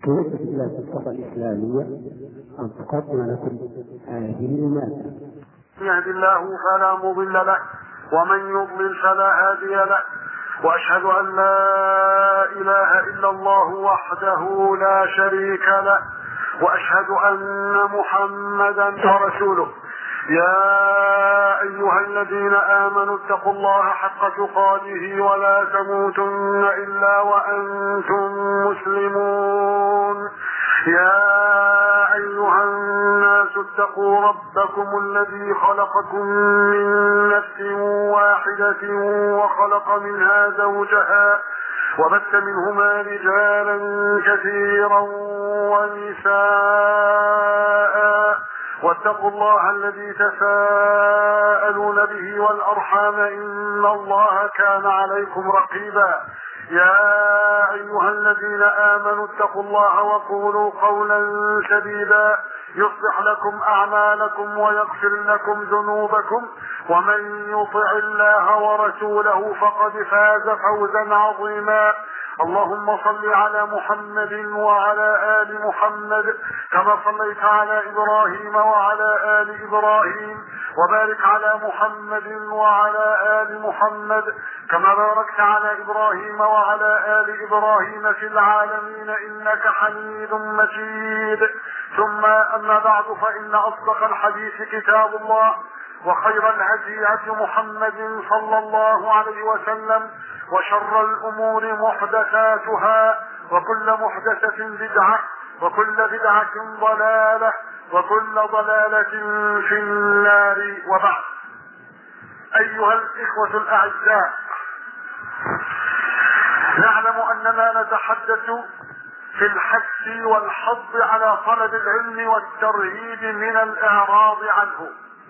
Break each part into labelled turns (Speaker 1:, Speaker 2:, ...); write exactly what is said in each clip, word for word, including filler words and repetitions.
Speaker 1: كيف إلى الثقافة الإسلامية أن تقدم لكم هذه المادة.
Speaker 2: يهد الله فلا مضل له ومن يضلل فلا هادي له، وأشهد أن لا إله إلا الله وحده لا شريك له، وأشهد أن محمدا رسوله. يا أيها الذين آمنوا اتقوا الله حق تقاته ولا تموتن إلا وأنتم مسلمون. يا أيها الناس اتقوا ربكم الذي خلقكم من نفس واحدة وخلق منها زوجها وبث منهما رجالا كثيرا ونساء، واتقوا الله الذي تساءلون به والأرحام إن الله كان عليكم رقيبا. يا أيها الذين آمنوا اتقوا الله وقولوا قولا سديدا يصلح لكم أعمالكم ويغفر لكم ذنوبكم، ومن يطع الله ورسوله فقد فاز فوزا عظيما. اللهم صل على محمد وعلى آل محمد كما صليت على إبراهيم وعلى آل إبراهيم، وبارك على محمد وعلى آل محمد كما باركت على إبراهيم وعلى آل إبراهيم في العالمين إنك حميد مجيد. ثم أما بعد، فإن أصدق الحديث كتاب الله، وخير الهدي هدي محمد صلى الله عليه وسلم، وشر الأمور محدثاتها، وكل محدثة بدعة، وكل بدعة ضلالة، وكل ضلالة في النار. وبعد، أيها الإخوة الأعزاء، نعلم أننا نتحدث في الحث والحض على طلب العلم والترهيب من الإعراض عنه،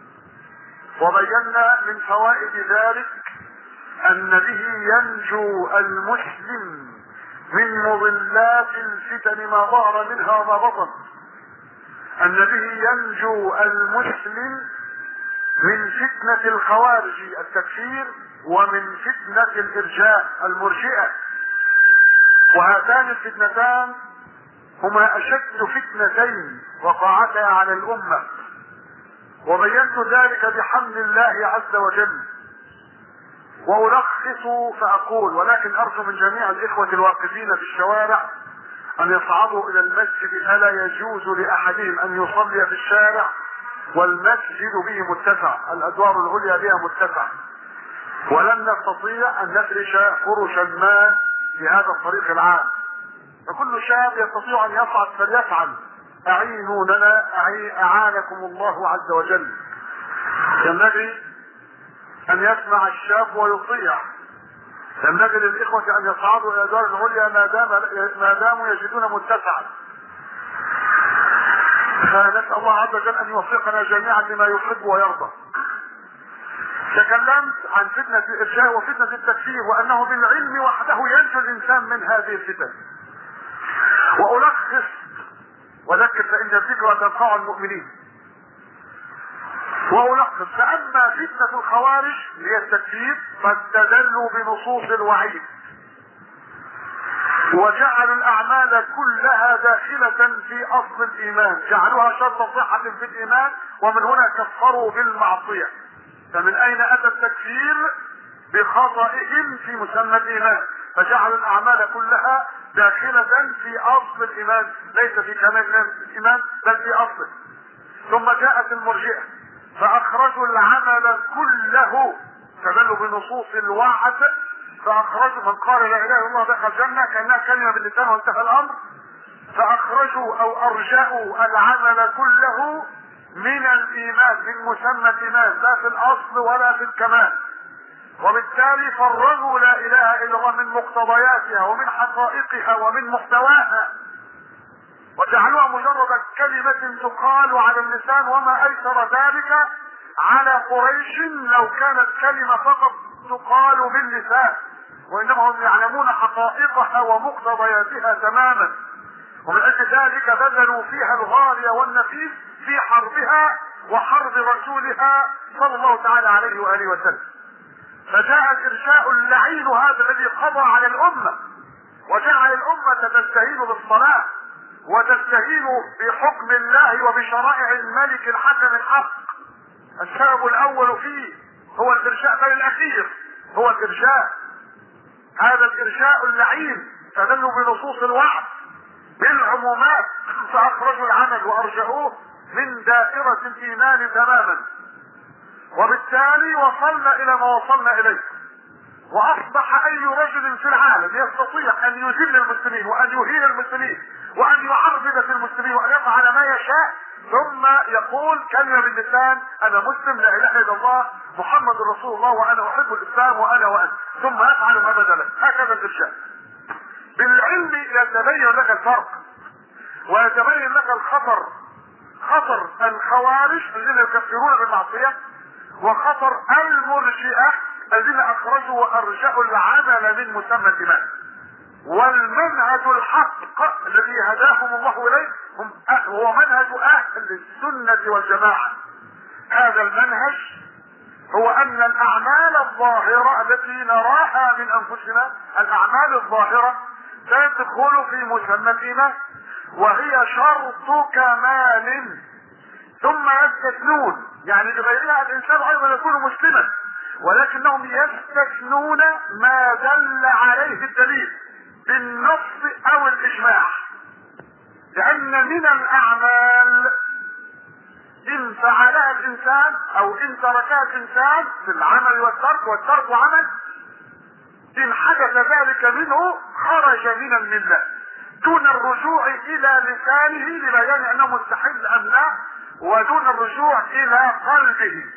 Speaker 2: وبينا من فوائد ذلك أن به ينجو المسلم من مضلات الفتن ما ظهر منها وما بطن، أن به ينجو المسلم من فتنة الخوارج التكفير ومن فتنة الإرجاء المرجئة، وهاتان الفتنتان هما أشد فتنتين وقعتا على الأمة، وبينت ذلك بحمد الله عز وجل. وألخص فأقول، ولكن أرجو من جميع الإخوة الواقفين في الشوارع أن يصعدوا إلى المسجد، فلا يجوز لأحدهم أن يصلي في الشارع والمسجد به متسع، الأدوار العليا بها متسع، ولن نستطيع أن نفرش فرش الماء في هذا الطريق العام، فكل شاب يستطيع أن يصعد فليفعل. أعينوننا، أعانكم الله عز وجل. ينبغي أن يسمع الشاب ويطيع، ينبغي للإخوة أن يصعدوا إلى الأدوار العليا ما دام ما داموا يجدون متسعا. فنسأل الله عز وجل أن يوفقنا جميعا لما يحب ويرضى. تكلمت عن فتنة الإرجاء وفتنة التكفير، وأنه بالعلم وحده ينجو الإنسان من هذه الفتن. وألخص وذكر فإن الذكرى تنفع المؤمنين. وألخص، فأما فتنة الخوارج هي التكفير فاستدلوا بنصوص الوعيد، وجعلوا الأعمال كلها داخلة في أصل الإيمان، جعلوها شرط صحة في الإيمان، ومن هنا كفروا بالمعصية. فمن أين أتى التكفير؟ بخطئهم في مسمى الإيمان، فجعلوا الأعمال كلها داخلة في أصل الإيمان، ليس في كمال الإيمان بل في أصله. ثم جاءت المرجئة فأخرجوا العمل كله، استدلوا بنصوص الوعد فأخرجوا من قال لا إله إلا الله دخل الجنة كأنها كلمة باللسان وانتهى الأمر، فأخرجوا أو أرجعوا العمل كله من الإيمان، من مسمى الإيمان، لا في الأصل ولا في الكمال، وبالتالي فرغوا لا إله إلا الله من مقتضياتها ومن حقائقها ومن محتواها، وجعلوها مجرد كلمة تقال على اللسان، وما أيسر ذلك على قريش لو كانت كلمة فقط تقال باللسان، وإنما هم يعلمون حقائقها ومقتضياتها تماما، ومن أجل ذلك بذلوا فيها الغالي والنفيس في حربها وحرب رسولها صلى الله تعالى عليه وآله وسلم. فجاء الإرجاء اللعين هذا الذي قضى على الأمة وجعل الأمة تستهين بالصلاة وتستهين بحكم الله وبشرائع الملك الحكم الحق. السبب الاول فيه هو الارجاء، بل الاخير هو الارجاء. هذا الارجاء اللعين تدل بنصوص الوعد بالعمومات، فاخرجوا العمل وارجعوه من دائرة الايمان تماما، وبالتالي وصلنا الى ما وصلنا اليه، واصبح اي رجل في العالم يستطيع ان يذل المسلمين وان يهين المسلمين وان يعرض في المسلمين وان يفعل ما يشاء، ثم يقول كلمة باللسان انا مسلم لا اله الا الله محمد رسول الله وانا احب الاسلام وانا وانت، ثم يفعل ما بدا له. هكذا الارشاد. بالعلم يتبين لك الفرق ويتبين لك الخطر، خطر الخوارج الذين يكفرون بالمعصية وخطر المرجئة الذين اخرجوا وارجعوا العمل من مسمى الايمان. والمنهج الحق الذي هداهم الله اليه هو منهج اهل السنة والجماعة. هذا المنهج هو ان الاعمال الظاهرة التي نراها من انفسنا، الاعمال الظاهرة تدخل في مسمى الايمان، وهي شرط كمال، ثم يستثنون، يعني بغيرها الانسان ايضا يكون مسلما، ولكنهم يستثنون ما دل عليه الدليل بالنص او الاجماع. لان من الاعمال ان فعلها الانسان او ان تركها الانسان في العمل والترك، والترك عمل، ان حدث ذلك منه خرج من المله دون الرجوع الى لسانه لبيان انه مستحيل ام لا، ودون الرجوع الى قلبه.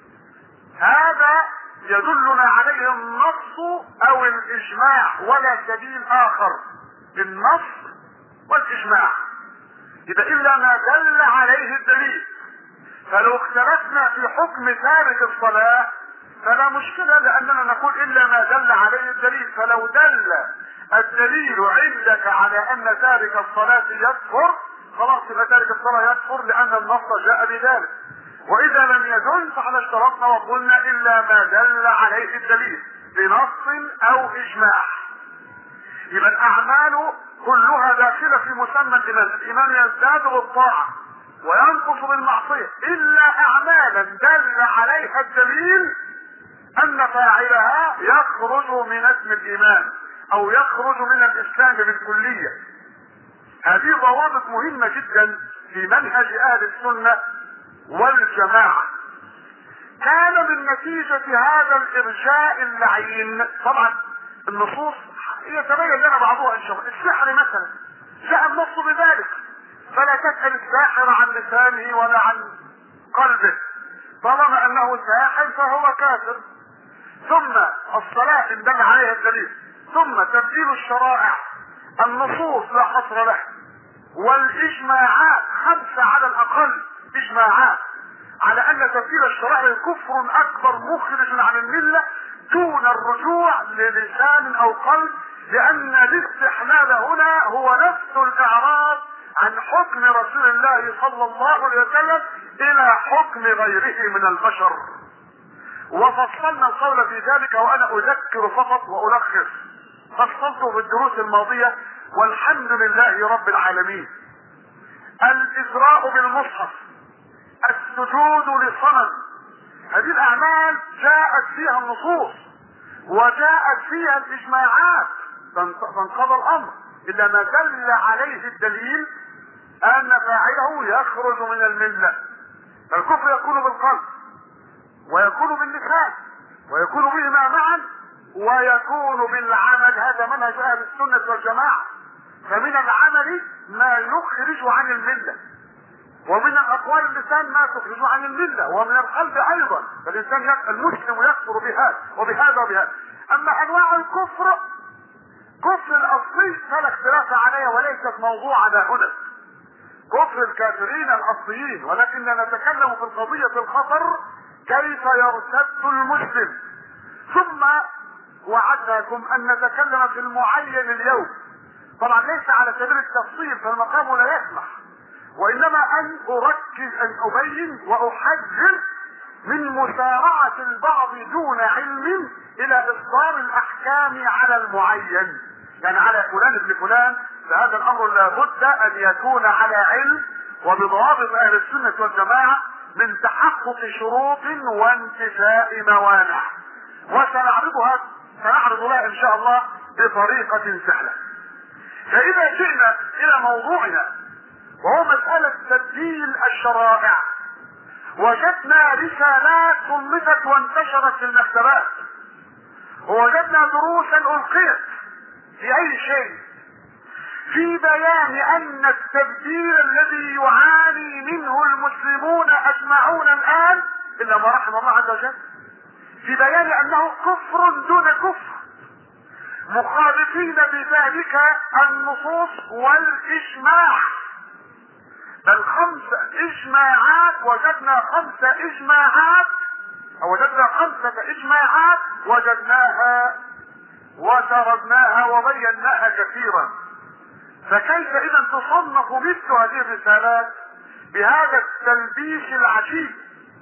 Speaker 2: هذا يدلنا عليه النص او الاجماع، ولا سبيل اخر، النص والاجماع. اذا الا ما دل عليه الدليل. فلو اختلفنا في حكم تارك الصلاة فلا مشكلة، لاننا نقول الا ما دل عليه الدليل. فلو دل الدليل عندك على ان تارك الصلاة يكفر، خلاص يبقى تارك الصلاة يكفر لان النص جاء بذلك. واذا لم يدل فاحنا اشترطنا وقلنا الا ما دل عليه الدليل بنص او اجماع. يبقى الاعمال كلها داخلة في مسمى الايمان. الايمان يزداد بالطاعة وينقص بالمعصية الا اعمالا دل عليها الدليل ان فاعلها يخرج من اسم الايمان او يخرج من الاسلام بالكلية. هذه ضوابط مهمة جدا في منهج اهل السنة والجماعة. كان من نتيجة هذا الارجاء اللعين، طبعا النصوص يتبين لنا بعضها ان شاء الله. السحر مثلا جاء النص بذلك، فلا تسأل الساحر عن لسانه ولا عن قلبه، طالما انه ساحر فهو كافر. ثم الصلاة ان دل عليها الدليل، ثم تبديل الشرائع، النصوص لا حصر له، والاجماعات خمسة على الاقل اجماعات على ان تبديل الشرائع كفر اكبر مخرج عن الملة دون الرجوع للسان او قلب، لان الاستحلال هنا هو نفس الاعراض عن حكم رسول الله صلى الله عليه وسلم الى حكم غيره من البشر. وفصلنا القول في ذلك وانا اذكر فقط والخص، فصلته في الدروس الماضية والحمد لله رب العالمين. الإسراء بالمصحف، السجود للصنم، هذه الأعمال جاءت فيها النصوص وجاءت فيها الإجماعات، فانقضى الأمر إلا ما دل عليه الدليل أن فاعله يخرج من الملة. الكفر يكون بالقلب ويكون باللسان ويكون بهما معا ويكون بالعمل. هذا منهج اهل السنة والجماعة. فمن العمل ما يخرج عن الملة، ومن الاقوال اللسان ما تخرج عن الملة، ومن القلب ايضا. فالانسان المسلم يكفر بهذا وبهذا وبهذا. اما انواع الكفر، كفر الاصلي فلا اختلاف عليه وليست موضوعنا هنا، كفر الكافرين الاصليين، ولكننا نتكلم في القضية الخطر كيف يرتد المسلم. ثم وعدناكم ان نتكلم في المعين اليوم، طبعا ليس على سبيل التفصيل فالمقام لا يسمح، وانما ان اركز ان ابين واحذر من مسارعة البعض دون علم الى اصدار الاحكام على المعين، يعني على فلان ابن فلان فهذا الامر لابد ان يكون على علم وبضوابط اهل السنة والجماعة من تحقق شروط وانتفاء موانع، وسنعرضها سنعرض لها ان شاء الله بطريقة سهلة. فاذا جئنا الى موضوعنا وهو مسألة تبديل الشرائع، وجدنا رسالات صنفت وانتشرت في المكتبات، ووجدنا دروسا القيت في اي شيء في بيان ان التبديل الذي يعاني منه المسلمون اجمعون الان الا ما رحم الله عز وجل، في بيان انه كفر دون كفر، مخالفين بذلك النصوص والاجماع، بل خمس اجماعات، وجدنا خمسة اجماعات او وجدنا خمسة اجماعات وجدناها وسردناها وبيناها كثيرا. فكيف اذا تصنف مثل هذه الرسالات بهذا التلبيس العجيب،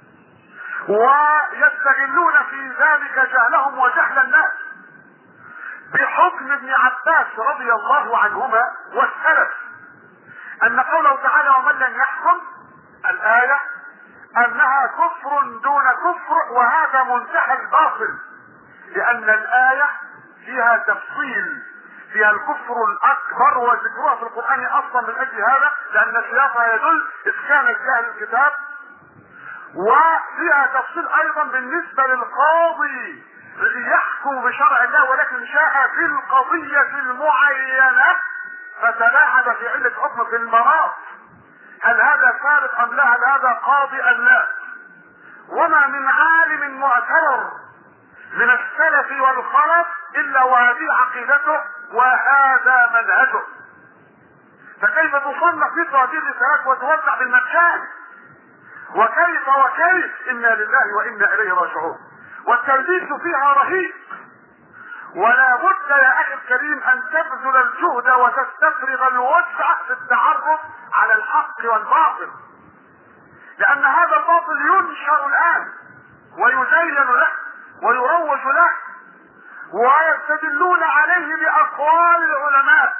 Speaker 2: ويستغلون في ذلك جهلهم وجهل الناس بحكم ابن عباس رضي الله عنهما والسلف ان قوله تعالى ومن لم يحكم الآية انها كفر دون كفر، وهذا منتهى الباطل، لان الآية فيها تفصيل، فيها الكفر الاكبر وذكرها في القرآن اصلا من اجل هذا، لان سياقها يدل اذ كانت في اهل الكتاب، وفيها تفصيل ايضا بالنسبة للقاضي الذي يحكم بشرع الله ولكن شاء في القضية المعينة فتلاعب في علة حكم في المرات، هل هذا فارق ام لا، هل هذا قاضي ام لا. وما من عالم معتبر من السلف والخلف الا وهذه عقيدته وهذا منهجه، فكيف تصنف مثل هذه الرسالات وتوزع بالمجان؟ وكيف وكيف انا لله وانا اليه راجعون. والتلبيس فيها رهيب، ولا بد يا اخي الكريم ان تبذل الجهد وتستفرغ الوسع في التعرف على الحق والباطل، لان هذا الباطل ينشر الان ويزين له ويروج له، ويستدلون عليه باقوال العلماء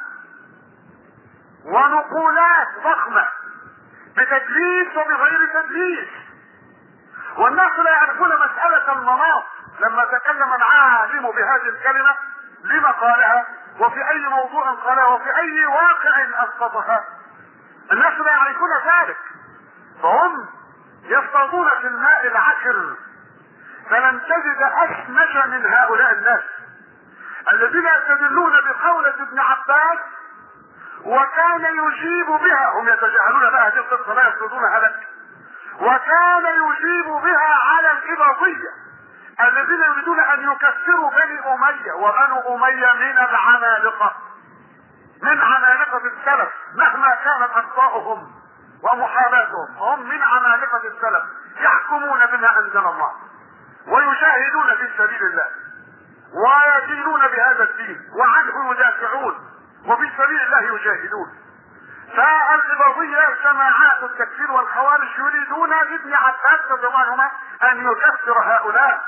Speaker 2: ونقولات ضخمة بتدليس وبغير تدليس، والناس لا يعرفون مسألة المناط. لما تكلم العالم بهذه الكلمة لما قالها وفي اي موضوع قالها وفي اي واقع اسقطها، الناس لا يعرفون ذلك، فهم يصطادون في الماء العكر، فلن تجد اسمج من هؤلاء الناس الذين يستدلون بقولة ابن عباس وكان يجيب بها، هم يتجاهلون بها هذه القصة لا يصطادونها لك، وكان يجيب بها على الإباضية الذين يريدون ان يكفروا بني امية، وبنو امية من العمالقة، من عمالقة السلف مهما كانت اخطاؤهم ومحاباتهم، هم من عمالقة السلف يحكمون بما انزل الله ويجاهدون في سبيل الله ويدينون بهذا الدين وعنه يدافعون وفي سبيل الله يجاهدون. فالإباضية جماعات التكفير والخوارج يريدون ابن عباس رضي الله عنهما ان يكفر هؤلاء،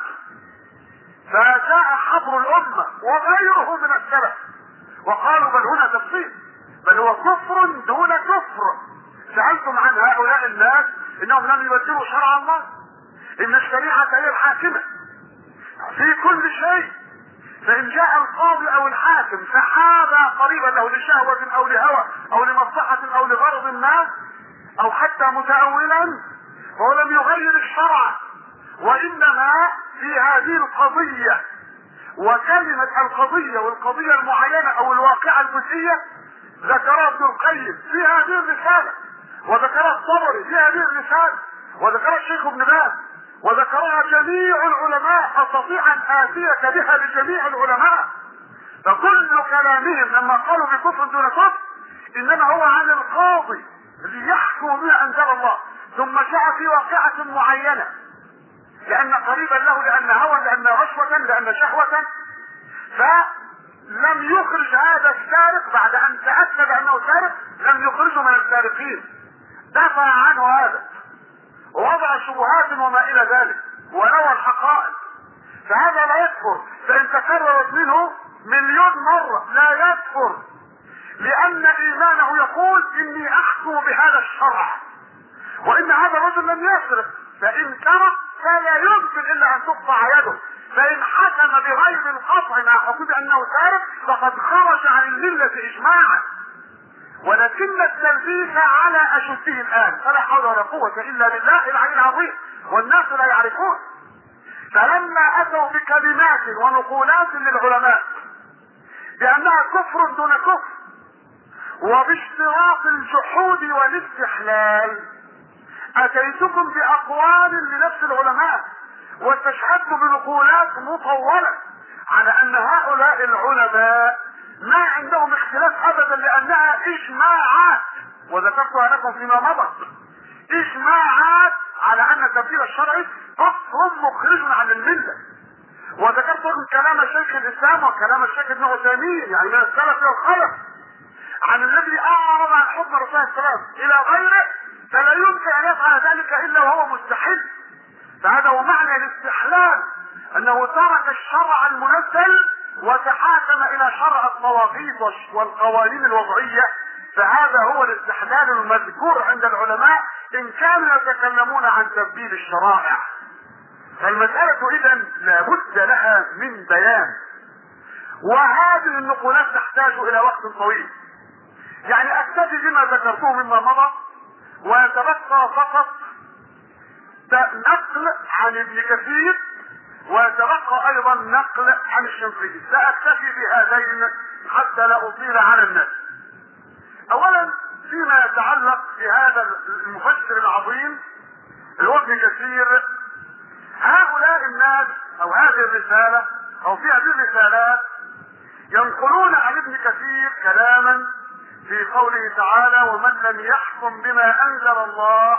Speaker 2: فجاء حبر الامة وغيره من السلف وقالوا بل هنا تفصيل، بل هو كفر دون كفر. سألتم عن هؤلاء الناس انهم لم يبدلوا شرع الله، ان الشريعة هي الحاكمة في كل شيء، فان جاء القاضي او الحاكم فحاب قريبا له لشهوة او لهوى او لمصلحة او لغرض ما او حتى متأولا، فهو لم يغير الشرع، وانما في هذه القضية وكلمة القضية والقضية المعينة او الواقعة الجزئية ذكرها ابن القيم في هذه الرسالة، وذكرها الطبري في هذه الرسالة، وذكرها الشيخ ابن باز، وذكرها جميع العلماء، استطيع ان اتيك بها لجميع العلماء. فكل كلامهم لما قالوا بكفر دون كفر انما هو عن القاضي الذي يحكم بما انزل الله ثم جاء في واقعة معينة لان قريبا له، لان هوى، لان رشوة، لان شهوة، فلم يخرج هذا السارق بعد ان تأكد انه سارق، لم يخرجه من السارقين، دفع عنه هذا ووضع شبهات وما الى ذلك ونوى الحقائق، فهذا لا يكفر. فان تكررت منه مليون مرة لا يكفر، لان ايمانه يقول اني احكم بهذا الشرع، وان هذا الرجل لم يسرق، فان سرق فلا يمكن الا ان تقطع يده، فان حكم بغير القطع مع حكم انه سارق فقد خرج عن المله اجماعا. ولكن التلبيس على اشده الان، فلا حول ولا قوه الا بالله العلي العظيم، والناس لا يعرفون. فلما اتوا بكلمات ونقولات للعلماء بانها كفر دون كفر، وباشتراط الجحود والاستحلال، اتيتكم باقوال لنفس العلماء واستشهدت بنقولات مطوله على ان هؤلاء العلماء ما عندهم اختلاف ابدا، لانها اجماعات، وذكرتها لكم فيما مضى، اجماعات على ان التبديل الشرعي كفر مخرج عن المله. وذكرت لكم كلام شيخ الاسلام وكلام الشيخ ابن عثيمين، يعني من السلف والخلف، عن الذي اعرض عن حكم الرسول صلى الله عليه وسلم الى غيره فلا يمكن ان يفعل ذلك الا وهو مستحل. فهذا هو معنى الاستحلال، انه ترك الشرع المنزل وتحاكم الى شرع الطواغيت والقوانين الوضعيه. فهذا هو الاستحلال المذكور عند العلماء ان كانوا يتكلمون عن تبديل الشرائع. فالمسألة اذا لابد لها من بيان، وهذه النقولات تحتاج الى وقت طويل. يعني اكتفي بما ذكرته مما مضى، ويتبقى فقط نقل عن ابن كثير، ويتبقى ايضا نقل عن الشنقيطي. ساكتفي بهذين حتى لا اطيل على الناس. اولا فيما يتعلق بهذا المفسر العظيم اللي هو ابن كثير، هؤلاء الناس او هذه الرسالة او في هذه الرسالات ينقلون عن ابن كثير كلاما في قوله تعالى: ومن لم يحكم بما انزل الله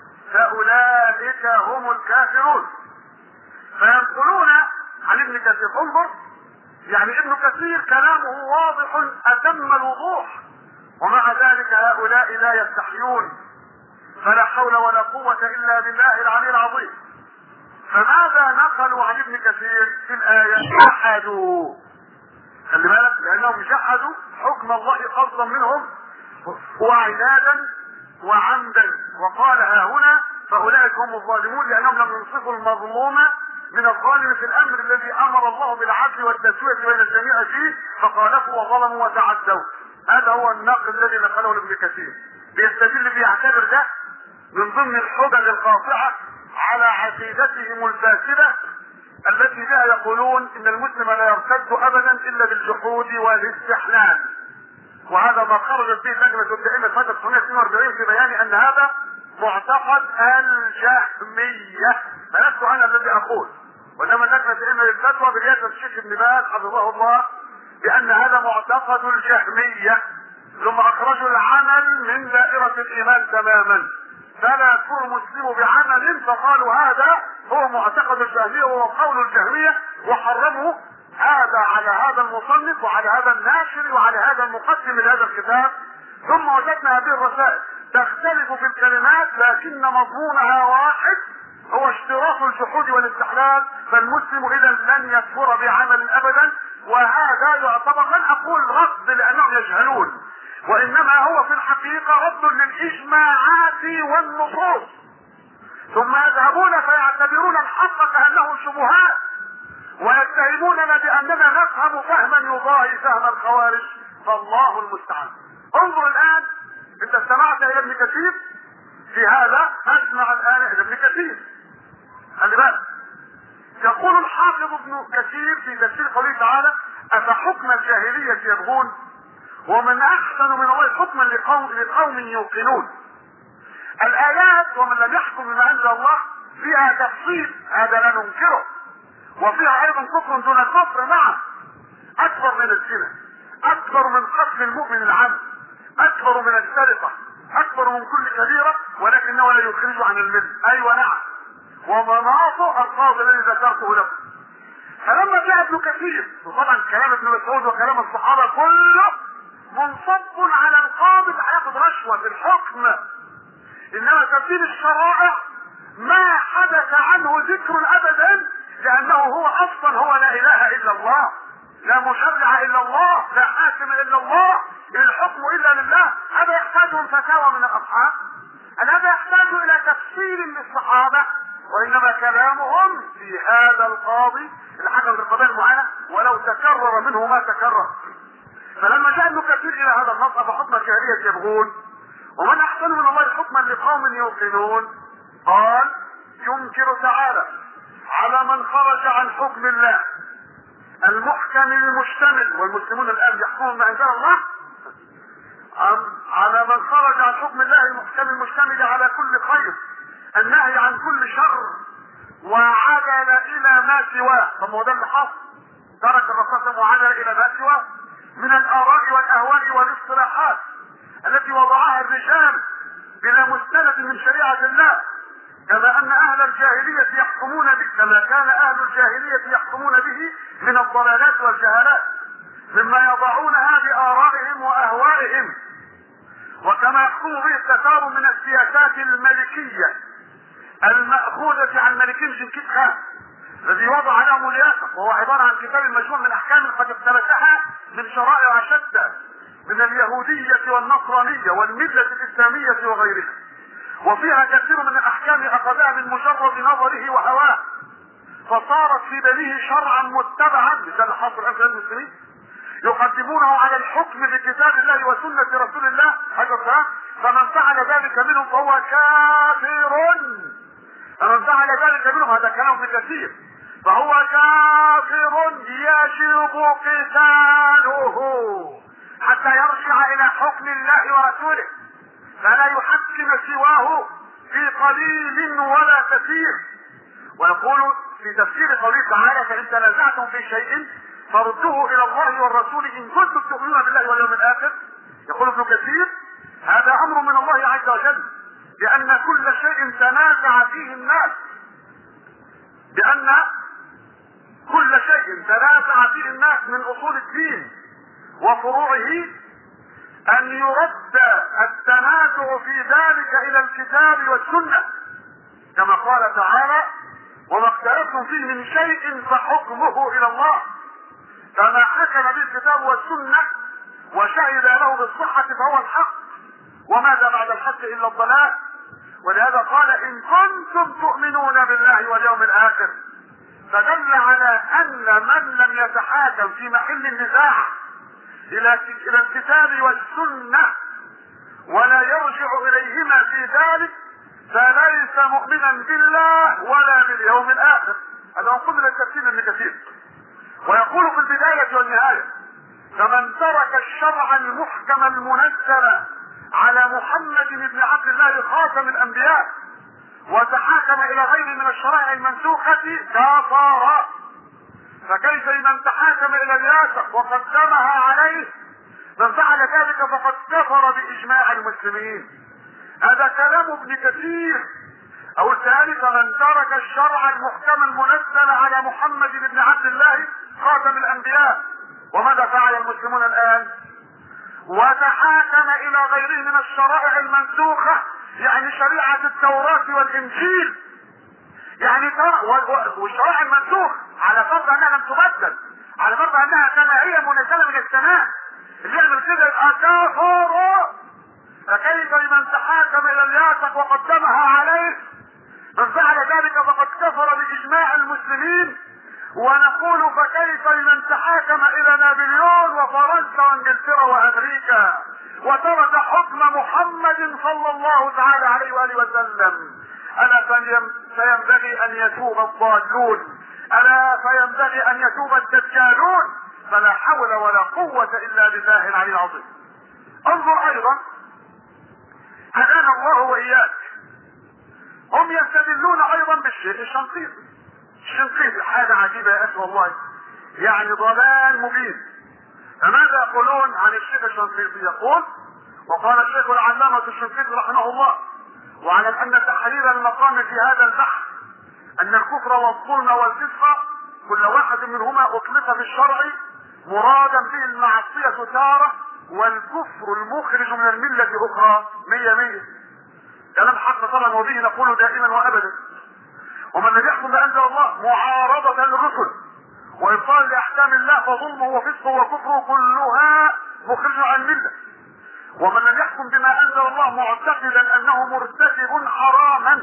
Speaker 2: فاولئك هم الكافرون. فينقلون عن ابن كثير. انظر، يعني ابن كثير كلامه واضح اتم الوضوح، ومع ذلك هؤلاء لا يستحيون، فلا حول ولا قوة الا بالله العلي العظيم. فماذا نقلوا عن ابن كثير في الآية؟ جحدوا، خلي بالك، لأنهم جحدوا حكم الله قصدا منهم وعنادا وعمدا، وقال ها هنا فأولئك هم الظالمون، لأنهم لم ينصفوا المظلوم من الظالم في الأمر الذي أمر الله بالعدل والتسوية بين الجميع فيه، فخالفوا وظلموا وتعدوا. هذا هو النقل الذي نقله ابن كثير، بيستدل بيعتبر ده من ضمن الحجج القاطعة على عقيدتهم الفاسدة التي بها يقولون ان المسلم لا يرتد ابدا الا بالجحود والاستحلال. وهذا ما خرجت به لجنة الدائمة سنة ألف وتسعمائة واثنين وأربعين في بيان ان هذا معتقد الجهمية. فلست انا الذي اقول، وانما اللجنة الدائمة للفتوى برئاسة الشيخ ابن باز حفظه الله بان هذا معتقد الجهمية، ثم اخرجوا العمل من دائرة الايمان تماما، فلا يكون مسلم بعمل، فقالوا هذا هو معتقد الجهمية وهو قول الجهمية، وحرموا هذا على هذا المصنف وعلى هذا الناشر وعلى هذا المقدم لهذا الكتاب. ثم وجدنا هذه الرسائل تختلف في الكلمات لكن مضمونها واحد، هو اشتراط الجحود والاستحلال. فالمسلم اذا لن يكفر بعمل ابدا، وهذا يعتبر، لن اقول رفض لانهم يجهلون، وانما هو في الحقيقة رد للاجماعات والنصوص، ثم يذهبون فيعتبرون الحق كأنه شبهات، ويتهموننا باننا نفهم فهما يضاهي فهم الخوارج، فالله المستعان. انظر الان، انت استمعت الى ابن كثير في هذا، اسمع الان الى ابن كثير. خلي بالك، يقول الحافظ ابن كثير في تفسير قوله تعالى: افحكم الجاهلية يبغون ومن احسن من الله حكما لقوم, لقوم يوقنون. الايات ومن لم يحكم بما انزل الله فيها تفصيل، هذا لا ننكره، وفيها ايضا كفر دون كفر، نعم، اكبر من الزنا، اكبر من قتل المؤمن العبد، اكبر من السرقة، اكبر من كل كبيرة، ولكنه لا يخرج عن المله. ايوه نعم، ومناطق القاضي الذي ذكرته لكم. فلما جاء ابن كثير، وطبعا كلام ابن مسعود وكلام الصحابة كله منصب على القاضي هياخد رشوة في الحكم، انما تبديل الشرائع ما حدث عنه ذكر ابدا، لانه هو اصلا هو لا اله الا الله، لا مشرع الا الله، لا حاكم الا الله، الحكم الا لله. هذا يحتاج الفتاوى من الاصحاب؟ هل هذا يحتاج الى تفسير للصحابه؟ وانما كلامهم في هذا القاضي اللي حكم بالقضيه المعينه ولو تكرر منه ما تكرر. فلما جاء ابن كثير الى هذا النص فحكم الجاهليه يبغون ومن احسن من الله حكما لقوم يوقنون، قال ينكر تعالى على من خرج عن حكم الله المحكم المشتمل، والمسلمون الان يحكمون ما انزل الله، على من خرج عن حكم الله المحكم المشتمل على كل خير النهي عن كل شر وعدل الى ما سواه. طب هو ده اللي حصل، ترك الرسول وعدل الى ما سواه من الاراء والاهواء والاصطلاحات التي وضعها الرجال بلا مستند من شريعه الله، كما ان اهل الجاهليه يحكمون به، كما كان اهل الجاهليه يحكمون به من الضلالات والجهالات مما يضعونها بارائهم واهوائهم، وكما يحكم به التتار من السياسات الملكيه المأخوذة عن ملكين جنكيز خان الذي وضع لهم الياسر، وهو عبارة عن كتاب مجموع من احكام قد اقتبسها من شرائع شتى من اليهودية والنصرانية والملة الاسلامية وغيرها، وفيها كثير من الاحكام اخذها من مجرد نظره وهواه فصارت في بنيه شرعا متبعا، مثل حصر امثال المسلمين يقدمونه على الحكم بكتاب الله وسنة رسول الله عليه الصلاة، فمن فعل ذلك منهم فهو كافر. فمن فعل ذلك منهم، هذا كلام كثير، فهو كافر يجب قتاله حتى يرجع الى حكم الله ورسوله، فلا يحكم سواه في قليل ولا كثير. ويقول في تفسير قوله تعالى فان تنازعتم في شيء فردوه الى الله والرسول ان كنتم تؤمنون بالله واليوم الاخر. يقول ابن كثير هذا امر من الله عز وجل بان كل شيء تنازع فيه الناس، بان كل شيء تنازع فيه الناس من اصول الدين وفروعه ان يرد التنازع في ذلك الى الكتاب والسنة، كما قال تعالى وما اختلفتم فيه من شيء فحكمه الى الله. فما حكم به الكتاب والسنة وشهد له بالصحة فهو الحق، وماذا بعد الحق الا الضلال. ولهذا قال ان كنتم تؤمنون بالله واليوم الاخر، فدل على ان من لم يتحاكم في محل النزاع الى الى الكتاب والسنة ولا يرجع اليهما في ذلك فليس مؤمنا بالله ولا باليوم الاخر. هذا نقول من التفسير ابن كثير. ويقول في البداية والنهاية فمن ترك الشرع المحكم المنزل على محمد بن عبد الله خاتم الانبياء وتحاكم الى غير من الشرائع المنسوخة كفر. فكيف من تحاكم الى الياسر وقدمها عليه؟ من فعل ذلك فقد كفر باجماع المسلمين. هذا كلام ابن كثير. او الثاني فمن ترك الشرع المحكم المنزل على محمد بن عبد الله خاتم الانبياء، وماذا فعل المسلمون الان؟ وتحاكم الى غيره من الشرائع المنسوخة، يعني شريعة التوراة والانجيل، يعني والشرائع المنسوخة على فرض انها لم تبدل، على فرض انها كما هي منزلة من السماء، اللي يعمل كده يبقى كافر. فكيف لمن تحاكم الى الياسر وقدمها عليه؟ من فعل ذلك فقد كفر باجماع المسلمين. ونقول فكيف لمن تحاكم الى نابليون وفرنسا وانجلترا وامريكا وترك حكم محمد صلى الله تعالى عليه واله وسلم؟ الا فينبغي ان يتوب الضالون، الا فينبغي ان يتوب الدجالون. فلا حول ولا قوة الا بالله العلي العظيم. انظر ايضا هدانا الله واياك، هم يستدلون ايضا بالشيخ الشنقيطي. الشنقيطي حاجة عجيبة يا اخي والله، يعني ضلال مبين. فماذا يقولون عن الشيخ الشنقيطي؟ يقول وقال الشيخ العلامة الشنقيطي رحمه الله وعلى ان تحرير المقام في هذا البحث ان الكفر والظلم والفسق كل واحد منهما اطلق في الشرع مرادا به المعصية تارة والكفر المخرج من الملة اخرى مية مية. كلام حق طبعا، وبه نقول دائما وابدا. ومن لم يحكم بأنزل الله معارضة للرسل وإبطال لأحكام الله فظلمه وفسقه وكفره كلها مخرج عن المله. ومن لم يحكم بما انزل الله معتقدا انه مرتكب حراما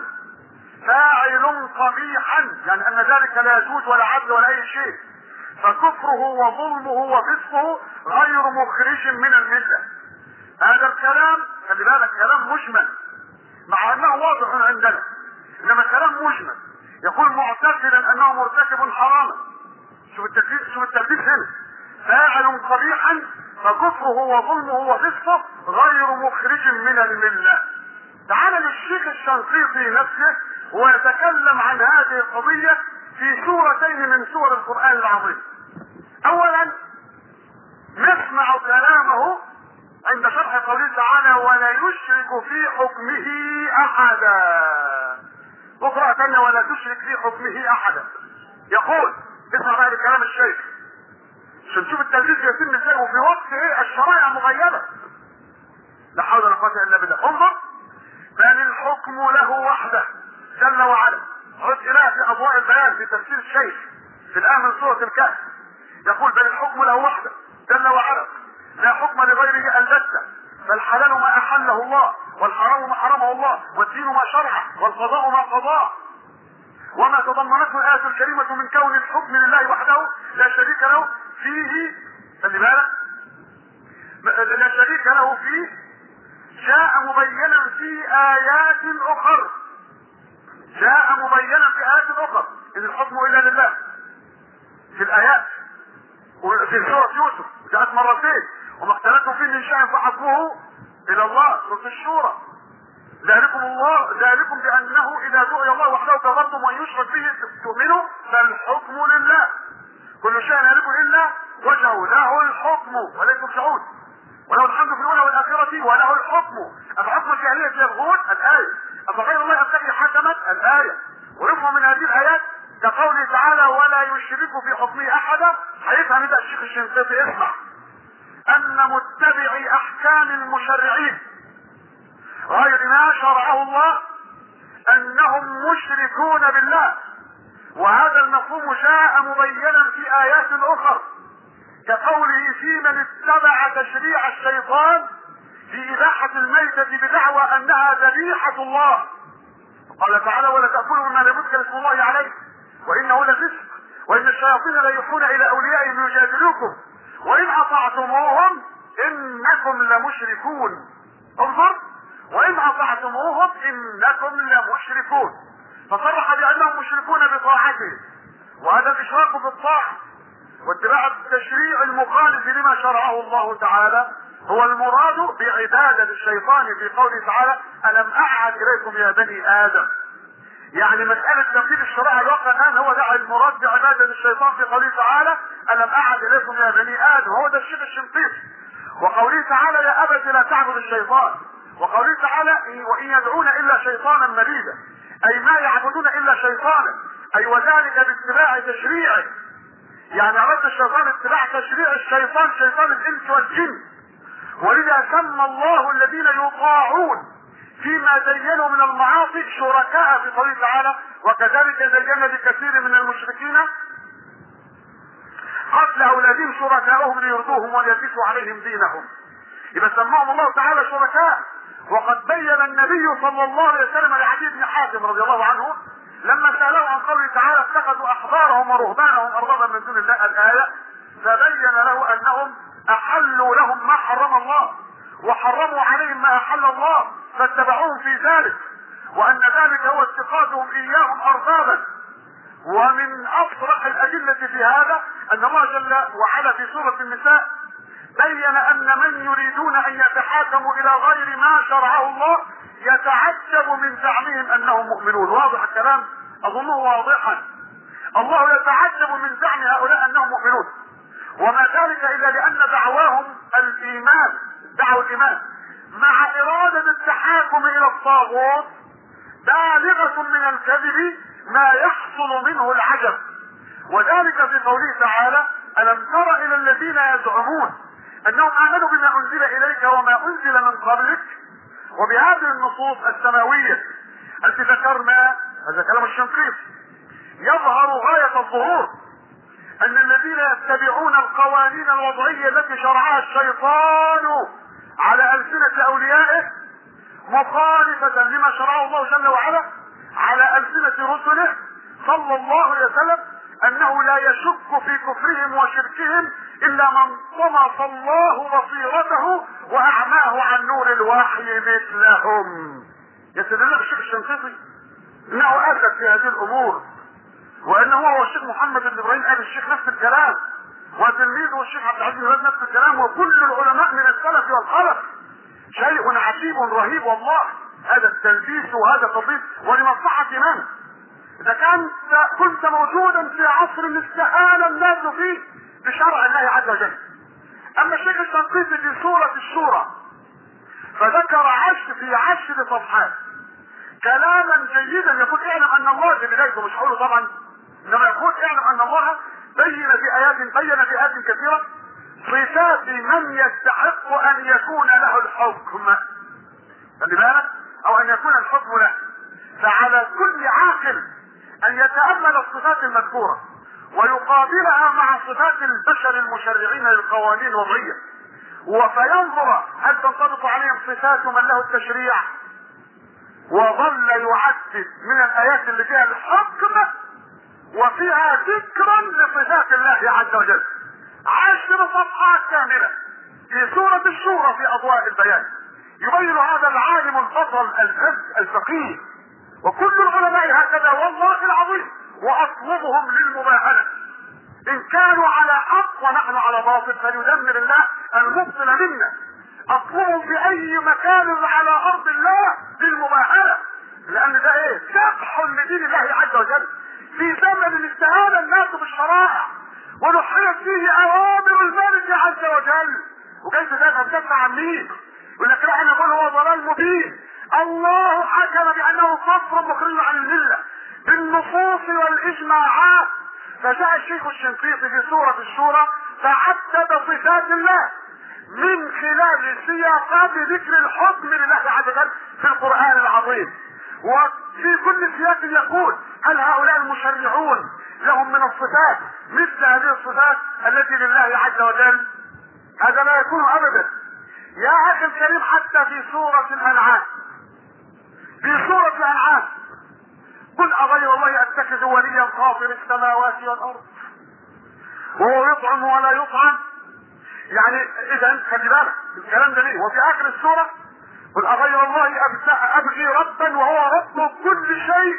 Speaker 2: فاعل قبيحا، يعني ان ذلك لا يجوز ولا عدل ولا اي شيء، فكفره وظلمه وفسقه غير مخرج من المله. هذا الكلام خلي بالك كلام مجمل مع انه واضح عندنا، انما كلام مجمل يقول معتقدا انه مرتكب حراما. شوف التكليف، شوف التكليف هنا، فاعل قبيحا فكفره وظلمه وفسقه غير مخرج من المله. تعال للشيخ الشنقيطي نفسه ويتكلم عن هذه القضيه في سورتين من سور القران العظيم. اولا نسمع كلامه عند شرح قوله تعالى ولا يشرك في حكمه احدا. اقرأ ثانية ولا تشرك في حكمه احدا. يقول اسمع بقى كلام الشيخ عشان تشوف التلبيس يتم ازاي وفي وقت ايه الشرائع مغيبة. لا حول ولا قوة الا بالله. انظر، بل الحكم له وحده جل وعلا. عد اليه في اضواء البيان في تفسير الشيخ في الآية من سورة الكهف، يقول بل الحكم له وحده جل وعلا لا حكم لغيره البتة، فالحلال ما احله الله والحرام ما حرمه الله والدين ما شرعه والقضاء ما قضاه. وما تضمنته الآية الكريمة من كون الحكم لله وحده لا شريك له فيه، خلي بالك لا شريك له فيه، جاء مبينا في آيات أخرى. جاء مبينا في آيات أخرى إن الحكم إلا لله في الآيات. وفي سورة يوسف جاءت مرتين وما اختلفتم فيه من شيء فحكمه إلى الله، سورة الشورى. ذلكم الله ذلكم بأنه إذا دعي الله وحده كفرتم وإن يشرك به تؤمنوا فالحكم لله. كل شيء هالك إلا وجهه له الحكم ولا ترجعون وله الحمد في الأولى والآخرة وله الحكم. أفحكم الجاهلية يبغون الآية، أفغير الله أبتغي حكما الآية. ورفع من هذه الآيات كقوله تعالى ولا يشرك في حكمه أحدا، هيفهم بقى الشيخ الشنقيطي اسمع أن متبعي أحكام المشرعين غير ما شرعه الله أنهم مشركون بالله. وهذا المفهوم جاء مبينا في آيات أخرى كقوله في من اتبع تشريع الشيطان في إباحة الميتة بدعوى أنها ذبيحة الله. قال تعالى ولا تأكلوا مما لم يذكر اسم الله عليه وإنه لفسق وإن الشياطين ليوحون إلى أوليائهم ليجادلوكم وإن أطعتموهم إنكم لمشركون. انظر، وإن أطعتموهم إنكم لمشركون. فصرح بأنهم مشركون بطاعته، وهذا الإشراك بالطاعة واتباع التشريع المخالف لما شرعه الله تعالى هو المراد بعبادة الشيطان في قوله تعالى ألم أعهد إليكم يا بني آدم. يعني مسألة تنفيذ الشرائع الواقع الآن هو ده المراد بعبادة الشيطان في قوله تعالى ألم أعهد إليكم يا بني آدم، هو ده الشيخ الشنقيطي. وقوله تعالى يا أبت لا تعبد الشيطان، وقوله تعالى وإن يدعون إلا شيطانا مريدا، أي ما يعبدون إلا شيطانا، أي وذلك باتباع تشريعه. يعني أراد الشيطان اتباع تشريع الشيطان شيطان الإنس والجن. ولذا سمى الله الذين يطاعون فيما زينوا من المعاصي شركاء في قوله تعالى وكذلك زين لكثير من المشركين قتل أولادهم شركاءهم ليرضوهم وليلبسوا عليهم دينهم. إذا سماهم الله تعالى شركاء. وقد بين النبي صلى الله عليه وسلم لعدي بن حاتم رضي الله عنه لما سألوا عن قوله تعالى اتخذوا أحبارهم ورهبانهم أربابا من دون الله الآية، فبين له أنهم أحلوا لهم ما حرم الله وحرموا عليهم ما أحل الله فاتبعوهم في ذلك، وأن ذلك هو اتخاذهم إياهم أربابا. ومن أصرح الأدلة في هذا أن الله جل وعلا في سورة النساء بين أن من يريدون أن يتحاكموا إلى غير ما شرعه الله يتعجب من زعمهم أنهم مؤمنون. واضح الكلام؟ أظنه واضحا. الله يتعجب من زعم هؤلاء أنهم مؤمنون، وما ذلك إلا لأن دعواهم الإيمان، دعوا الإيمان مع إرادة التحاكم إلى الطاغوت بالغة من الكذب ما يحصل منه العجب. وذلك في قوله تعالى ألم تر إلى الذين يزعمون أنهم آمنوا بما أنزل إليك وما أنزل من قبلك. وبهذه النصوص السماوية التي ذكرنا هذا كلام الشنقيطي يظهر غاية الظهور ان الذين يتبعون القوانين الوضعية التي شرعها الشيطان على ألسنة اوليائه مخالفة لما شرعه الله جل وعلا على ألسنة رسله صلى الله عليه وسلم، انه لا يشك في كفرهم وشركهم الا من طمس الله بصيرته واعماه عن نور الوحي مثلهم. يستدل الشيخ الشنقيطي انه اثبت في هذه الامور، وانه هو الشيخ محمد بن ابراهيم ال الشيخ نفس الكلام، وتلميذه الشيخ عبد العزيز بن نفس الكلام، وكل العلماء من السلف والخلف. شيء عجيب رهيب والله هذا التلبيس وهذا التضليل، ولمصلحة من؟ اذا كنت كنت موجودا في عصر استهان الناس فيه بشرع الله عز وجل. اما الشيخ الشنقيطي في سورة الشورى فذكر عشر في عشر صفحات كلاما جيدا يقول اعلم ان الله في بدايته، مش هقوله طبعا، انما يقول اعلم ان الله بين في ايات بين في ايات كثيره صفات من يستحق ان يكون له الحكم، خلي بالك، او ان يكون الحكم له. فعلى كل عاقل ان يتامل الصفات المذكوره ويقابلها مع صفات البشر المشرعين للقوانين الوضعيه، وفينظر هل تنطبق عليهم صفات من له التشريع، وظل يعدد من الايات اللي فيها الحكم وفيها ذكرا لصفات الله عز وجل. عشر صفحات كاملة في سورة الشورى في اضواء البيان يبين هذا العالم البطل الفذ الفقيه، وكل العلماء هكذا والله العظيم، واطلبهم للمباهلة ان كانوا على حق ونحن على باطل فليدمر الله المبطل منا. اطلبهم في اي مكان على ارض الله للمباهلة، لان ده ايه؟ سفح لدين الله عز وجل في زمن استهان الناس بالشرائع ونحيت فيه اوامر الملك عز وجل. وكيف ذلك بتدفع عن مين؟ يقول لك لا انا اقول هو ضلال مبين. الله حكم بانه كفر مخرج عن المله بالنصوص والاجماعات. فجاء الشيخ الشنقيطي في سورة الشورى فعدد صفات الله من خلال سياقات ذكر الحكم لله عز وجل في القرآن العظيم، وفي كل سياق يقول هل هؤلاء المشرعون لهم من الصفات مثل هذه الصفات التي لله عز وجل؟ هذا لا يكون ابدا يا اخي الكريم. حتى في سورة الانعام في سورة الانعام قل اغير الله اتخذ وليا فاطر السماوات والارض وهو يطعم ولا يطعم. يعني اذا خلي بالك الكلام ده ليه. وفي اخر السورة قل اغير الله ابغي ربا وهو رب كل شيء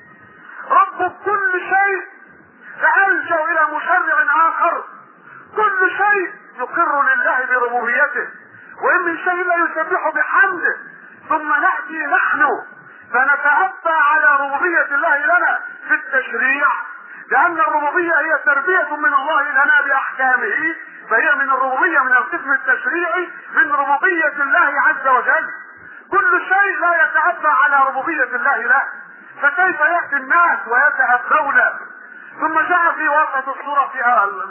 Speaker 2: رب كل شيء، فألجأ الى مشرع اخر كل شيء يقر لله بربوبيته وان من شيء لا يسبح بحمده، ثم نأتي نحن فنتأبى على ربوبية الله لنا في التشريع، لان الربوبية هي تربية من الله لنا باحكامه، فهي من الربوبية من القسم التشريعي من ربوبية الله عز وجل. كل شيء لا يتأبى على ربوبية الله له، فكيف يأتي الناس ويتأبون؟ ثم جاء في وسط السورة في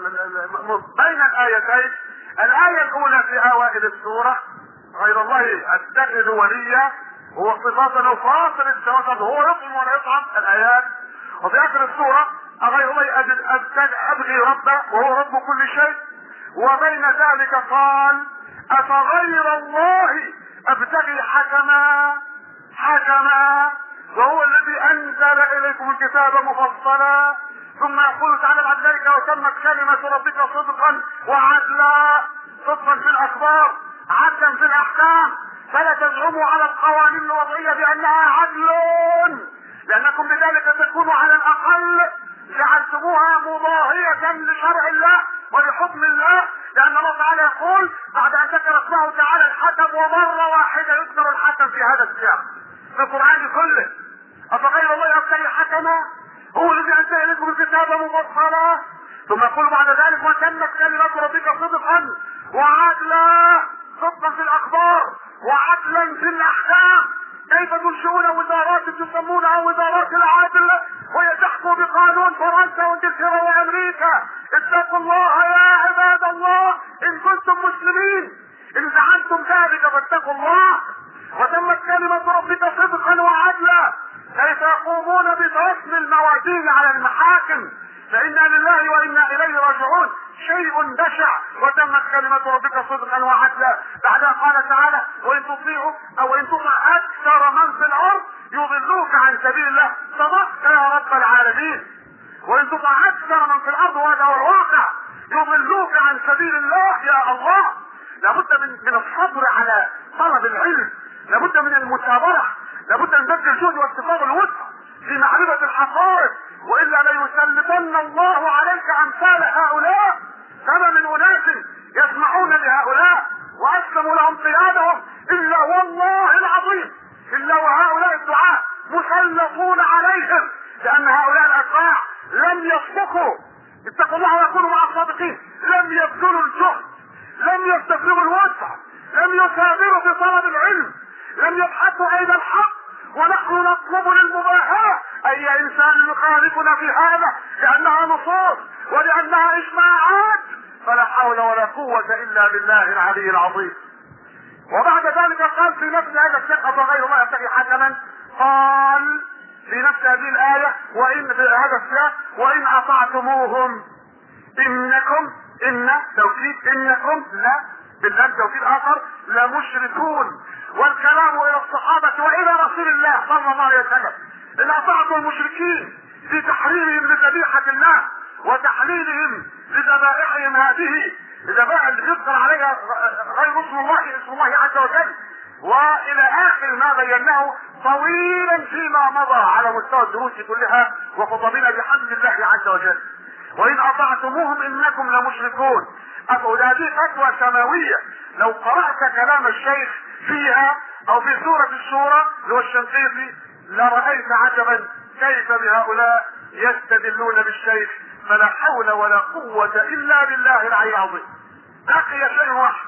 Speaker 2: بين الآيتين، الآية الأولى في أوائل السورة غير الله أتخذ وليا هو صفاته فاطر السماوات هو يطعم ولا يطعم الآيات. وفي آخر السورة غير الله أبغي ربا وهو رب كل شيء. وبين ذلك قال أفغير الله أبتغي حكما حكما وهو الذي أنزل إليكم الكتاب مفصلا. ثم يقول تعالى بعد ذلك وتمت كلمة ربك صدقا وعدلا، صدقا في الأخبار عدلا في الأحكام، فلا تزعموا على القوانين الوضعية بأنها عدل، لأنكم بذلك تكونوا على الأقل جعلتموها مضاهية لشرع الله ولحكم الله، لأن الله تعالى يقول بعد أن ذكر اسمه تعالى الحكم ومرة واحدة يذكر الحكم في هذا السياق في القرآن كله. أفغير الله أبتغي حكما هو الذي أنزل إليكم الكتاب مفصلا. ثم يقول بعد ذلك وتمت كلمة ربك صدقا وعدلا، صدقا في الأخبار وعدلا في الأحكام. كيف تنشئون وزارات تسمونها وزارات العدل وهي تحكم بقانون فرنسا وانجلترا وامريكا؟ اتقوا الله يا عباد الله ان كنتم مسلمين، ان زعمتم ذلك فاتقوا الله. وتمت كلمة ربك صدقا وعدلا. كيف يقومون بفصل الموازين على المحاكم فإنا لله وإنا إليه راجعون. شيء بشع. وتمت كلمة ربك صدقا وعدلا. بعدها قال تعالى وإن تطيعوا أو إن تطع أكثر من في الأرض يضلوك عن سبيل الله. صدقت يا رب العالمين. وإن تطع أكثر من في الأرض وهذا هو الواقع يضلوك عن سبيل الله. يا الله، لابد من من الصبر على طلب العلم، لابد من المثابرة، لابد من بذل الجهد واستفاض الوسع في معرفة الحقائق، وإلا ليسلطن الله عليك أمثال هؤلاء. كما من أناس يسمعون لهؤلاء وأسلموا لهم قيادهم، إلا والله العظيم إلا وهؤلاء الدعاة مسلطون عليهم، لأن هؤلاء الأتباع لم يصدقوا. اتقوا الله ويكونوا مع الصادقين. لم يبذلوا الجهد، لم يستفرغوا الوسع، لم يثابروا في طلب العلم، لم يبحثوا أين الحق. ونحن نطلب للمباهاة أي إنسان يخالفنا في هذا، لأنها نصوص ولأنها إجماعات، فلا حول ولا قوة إلا بالله العلي العظيم. وبعد ذلك قال في نفس هذا الشيخ فغير الله يبتغي حكما، قال في نفس هذه الآية وإن في هذا السياق وإن أطعتموهم إنكم إن توكيد إنكم لا بالله توكيد آخر لمشركون. والكلام إلى الصحابة وإلى رسول الله صلى الله عليه وسلم. إن أطعتم المشركين في تحريمهم لذبيحة الله وتحليلهم لذبائحهم هذه الذبائح اللي يذكر عليها غير اسم الله اسم الله عز وجل، والى اخر ما بيناه طويلا فيما مضى على مستوى الدروس كلها وخطبنا بحمد الله عز وجل. وان اطعتموهم انكم لمشركون. هذه فتوى سماويه، لو قرات كلام الشيخ فيها او في سوره الشورى اللي هو الشنقيطي لرايت عجبا كيف بهؤلاء يستدلون بالشيخ. فلا حول ولا قوة الا بالله العلي العظيم. بقي شيء واحد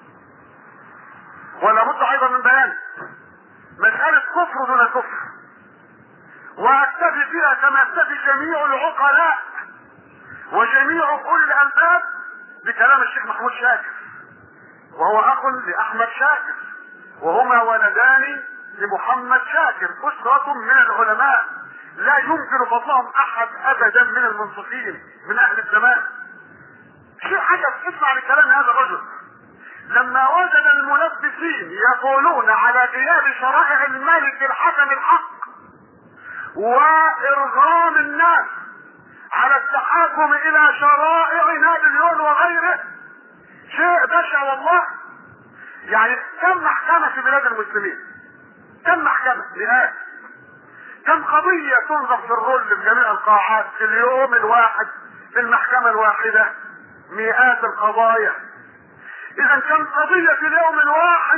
Speaker 2: ولا بد ايضا من بيان، مسألة كفر دون كفر، واكتفي فيها كما يكتفي جميع العقلاء وجميع اولي الالباب بكلام الشيخ محمود شاكر، وهو اخ لاحمد شاكر، وهما ولدان لمحمد شاكر، اسرة من العلماء لا يمكن فضلهم احد ابدا من المنصفين من اهل الزمان. شيء عجب، اسمع لكلام هذا الرجل. لما وجد الملبسين يقولون على غياب شرائع الملك الحكم الحق وارغام الناس على التحاكم الى شرائع نابليون وغيره، شيء بشع والله. يعني كم محكمة في بلاد المسلمين، كم محكمة مئات، كم قضية تنظر في الرول في جميع القاعات في اليوم الواحد، في المحكمة الواحدة مئات القضايا. اذا كم قضية في اليوم الواحد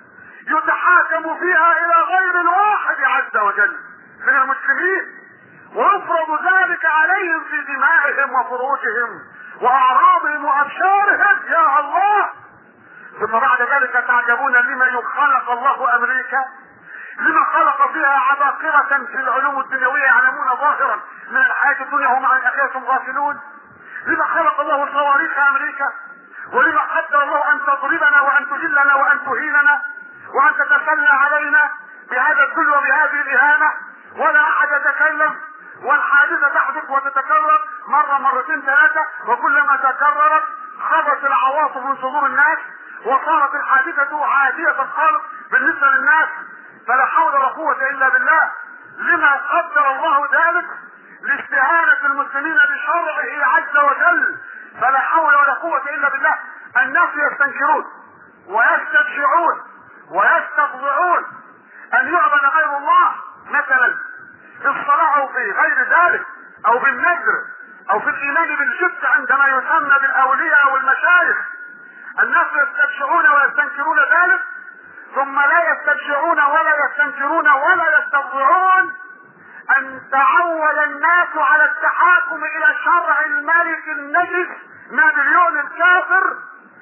Speaker 2: يتحاكم فيها الى غير الواحد عز وجل من المسلمين، ويفرض ذلك عليهم في دمائهم وفروجهم واعراضهم وابشارهم. يا الله. ثم بعد ذلك تعجبون لما يخلق الله امريكا، لما خلق فيها عباقرة في العلوم الدنيوية يعلمون ظاهرا من الحياة الدنيا وهم عن اخرتهم غافلون. لما خلق الله صواريخ امريكا، ولما قدر الله ان تضربنا وان تذلنا وان تهيننا وان تتسلى علينا بهذا الذل وبهذه الاهانة ولا احد يتكلم، والحادثة تحدث وتتكرر مرة مرتين ثلاثة، وكلما تكررت خبت العواصف من صدور الناس وصارت الحادثة عادية خالص بالنسبة للناس. فلا حول ولا قوة الا بالله. لما قدر الله ذلك؟ لاستهانة المسلمين بشرعه عز وجل. فلا حول ولا قوة الا بالله. الناس يستنكرون ويستبشعون ويستفضعون ان يعبد غير الله، مثلا في الصلاة او في غير ذلك او بالنذر او في الايمان بالجبت عندما يسمى بالاولياء او المشايخ. الناس يستبشعون ويستنكرون ذلك، ثم لا يستبشعون ولا يستنكرون ولا يستفضعون ان تعود الناس على التحاكم الى شرع الملك النجس نابليون الكافر،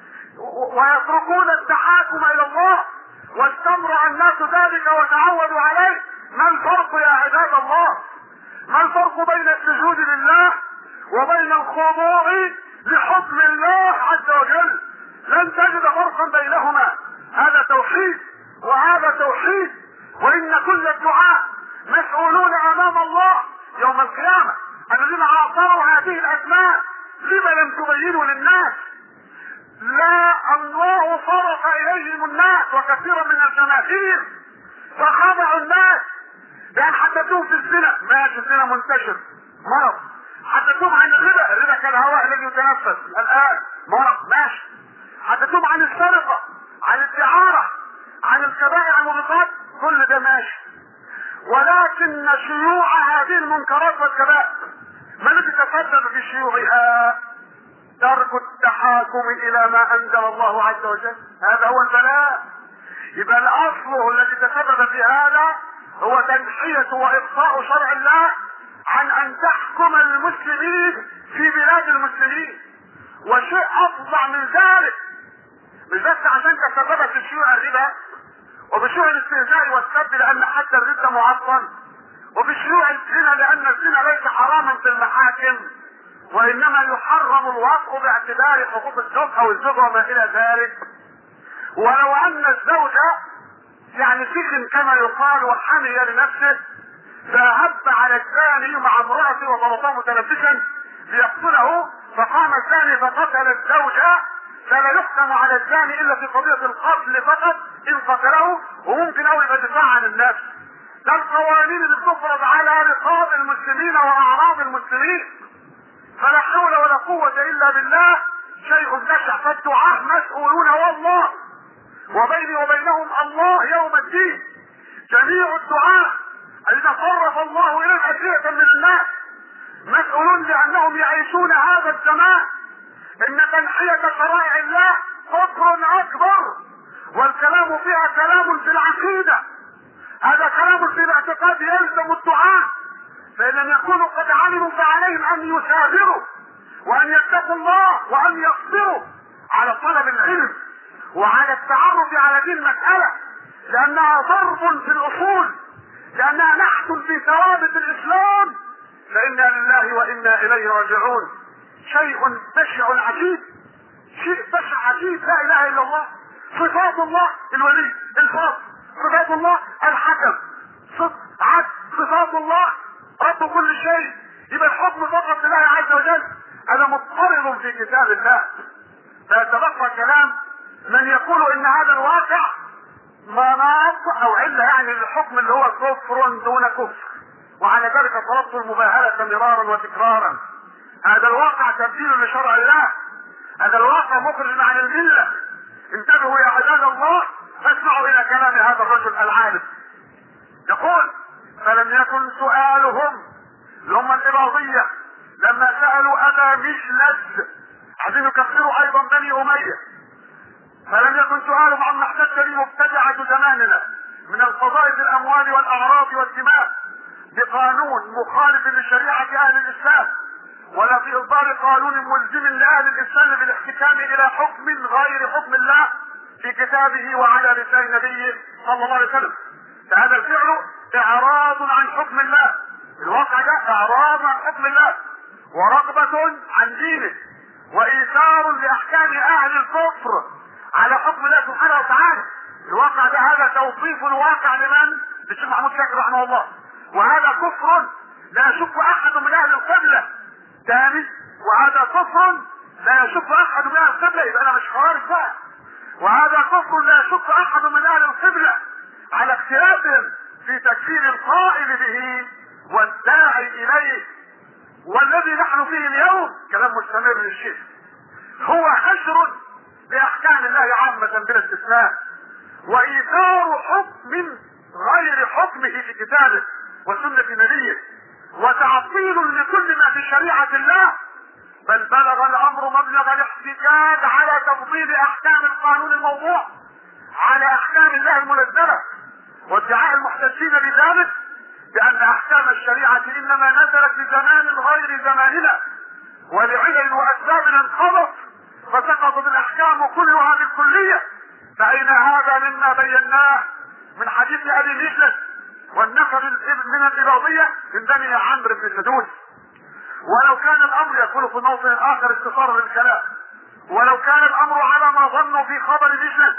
Speaker 2: ويتركون التحاكم الى الله، واستمر الناس ذلك وتعودوا عليه. ما الفرق يا عباد الله؟ ما الفرق بين السجود لله وبين الخضوع لحكم الله عز وجل؟ لن تجد فرقا بينهما. هذا توحيد وهذا توحيد، وان كل الدعاء مسؤولون امام الله يوم القيامة الذين عاصروا هذه الازمان لما لم تبينوا للناس؟ لا، الله صرف اليهم الناس وكثيرا من الجماهير فخضعوا الناس. يعني حدثوهم في الزنا، ماشي الزنا منتشر مرض. حدثوهم عن الربا، الربا كالهواء الذي يتنفس الان مرض، ماشي. حدثوهم عن السرقه، عن الدعاره، عن الكبائر الموبقات، كل ده ماشي. ولكن شيوع هذه المنكرات والكبائر ما الذي تسبب في شيوعها؟ ترك التحاكم الى ما انزل الله عز وجل، هذا هو البلاء. يبقى الاصل الذي تسبب في هذا هو تنحية واقصاء شرع الله عن ان تحكم المسلمين في بلاد المسلمين. وشيء افظع من ذلك، مش بس عشان تسببت في شيوع الربا وبشيوع الاستهزاء والسب لان حتى الربا معطل، وبشيوع الزنا لان الزنا ليس حراما في المحاكم وانما يحرم الوطء باعتبار حقوق الزوج او الزوج وما الى ذلك. ولو ان الزوج يعني سكن كما يقال وحمي لنفسه فهب على الزاني مع امرأته وضربه متلبسا ليقتله، فقام الزاني فقتل الزوجة، فلا يحكم على الزاني الا في قضية القتل فقط ان قتله، وممكن او يبقى دفاع عن النفس. ده القوانين اللي بتفرض على رقاب المسلمين واعراض المسلمين. فلا حول ولا قوة الا بالله، شيء بشع. فالدعاة مسؤولون والله، وبيني وبينهم الله يوم الدين. جميع الدعاة الذين صرف الله اليهم أشياء من الناس مسؤولون لانهم يعيشون هذا الزمان. ان تنحية شرائع الله كفر اكبر، والكلام فيها كلام في العقيدة، هذا كلام في الاعتقاد يلزم الدعاة. فإن لم يكونوا قد علموا فعليهم ان يثابروا وان يتقوا الله وان يصبروا على طلب العلم وعلى التعرف على هذه المسألة، لانها ضرب في الاصول، لانها نحت في ثوابت الاسلام. فانا لله وانا اليه راجعون. شيء بشع عجيب، شيء بشع عجيب، لا اله الا الله. صفات الله الولي الفاضل، صفات الله الحكم، عدل، صفات الله رب كل شيء. يبقى الحكم فقط لله عز وجل. انا مضطرب في كتاب الله. فيتبقى كلام من يقول ان هذا الواقع مناط او علة يعني للحكم اللي هو كفر دون كفر، وعلى ذلك طلبت المباهلة مرارا وتكرارا. هذا الواقع تبديل لشرع الله، هذا الواقع مخرج عن الملة. انتبهوا يا عباد الله، فاسمعوا الى كلام هذا الرجل العالم. يقول: فلم يكن سؤالهم لهم الإباضية لما سألوا أبا مشلد عايزين يكفروا ايضا بني امية، فلم يكن سؤالهم عما احتج به مبتدعة زماننا من القضاء في الاموال والاعراض والدماء بقانون مخالف لشريعة اهل الاسلام، ولا في اصدار قانون ملزم لاهل الاسلام بالاحتكام الى حكم غير حكم الله في كتابه وعلى لسان نبيه صلى الله عليه وسلم. فهذا الفعل اعراض عن حكم الله، الواقع ده اعراض عن حكم الله ورغبة عن دينه وايثار لاحكام اهل الكفر على حكم الله سبحانه وتعالى. الواقع ده هذا توصيف الواقع لمن؟ للشيخ محمود شاكر رحمه الله. وهذا كفر لا يشك احد من اهل القبلة ثاني، وهذا كفر لا يشك احد من اهل القبلة، يبقى انا مش خوارج بقى. وهذا كفر لا يشك احد من اهل القبلة على اختلافهم في تكفير القائل به والداعي اليه. والذي نحن فيه اليوم كلام مستمر للشيخ هو حشر لاحكام الله عامة بلا استثناء، وايثار حكم غير حكمه في كتابه وسنة نبيه، وتعطيل لكل ما في شريعة الله، بل بلغ الامر مبلغ الاحتجاج على تفضيل احكام القانون الموضوع على احكام الله المنزلة، وادعاء المحتجين بذلك بان احكام الشريعة انما نزلت في زمان غير زماننا ولعلل واسباب انقضت فسقطت الاحكام كلها بالكلية. فاين هذا مما بيناه من حديث ابي مشلد والنفر من الاباضية من بني عمرو بن سدود. ولو كان الامر يقول في موطن اخر اختصارا للكلام، ولو كان الامر على ما ظنوا في خبر مشلد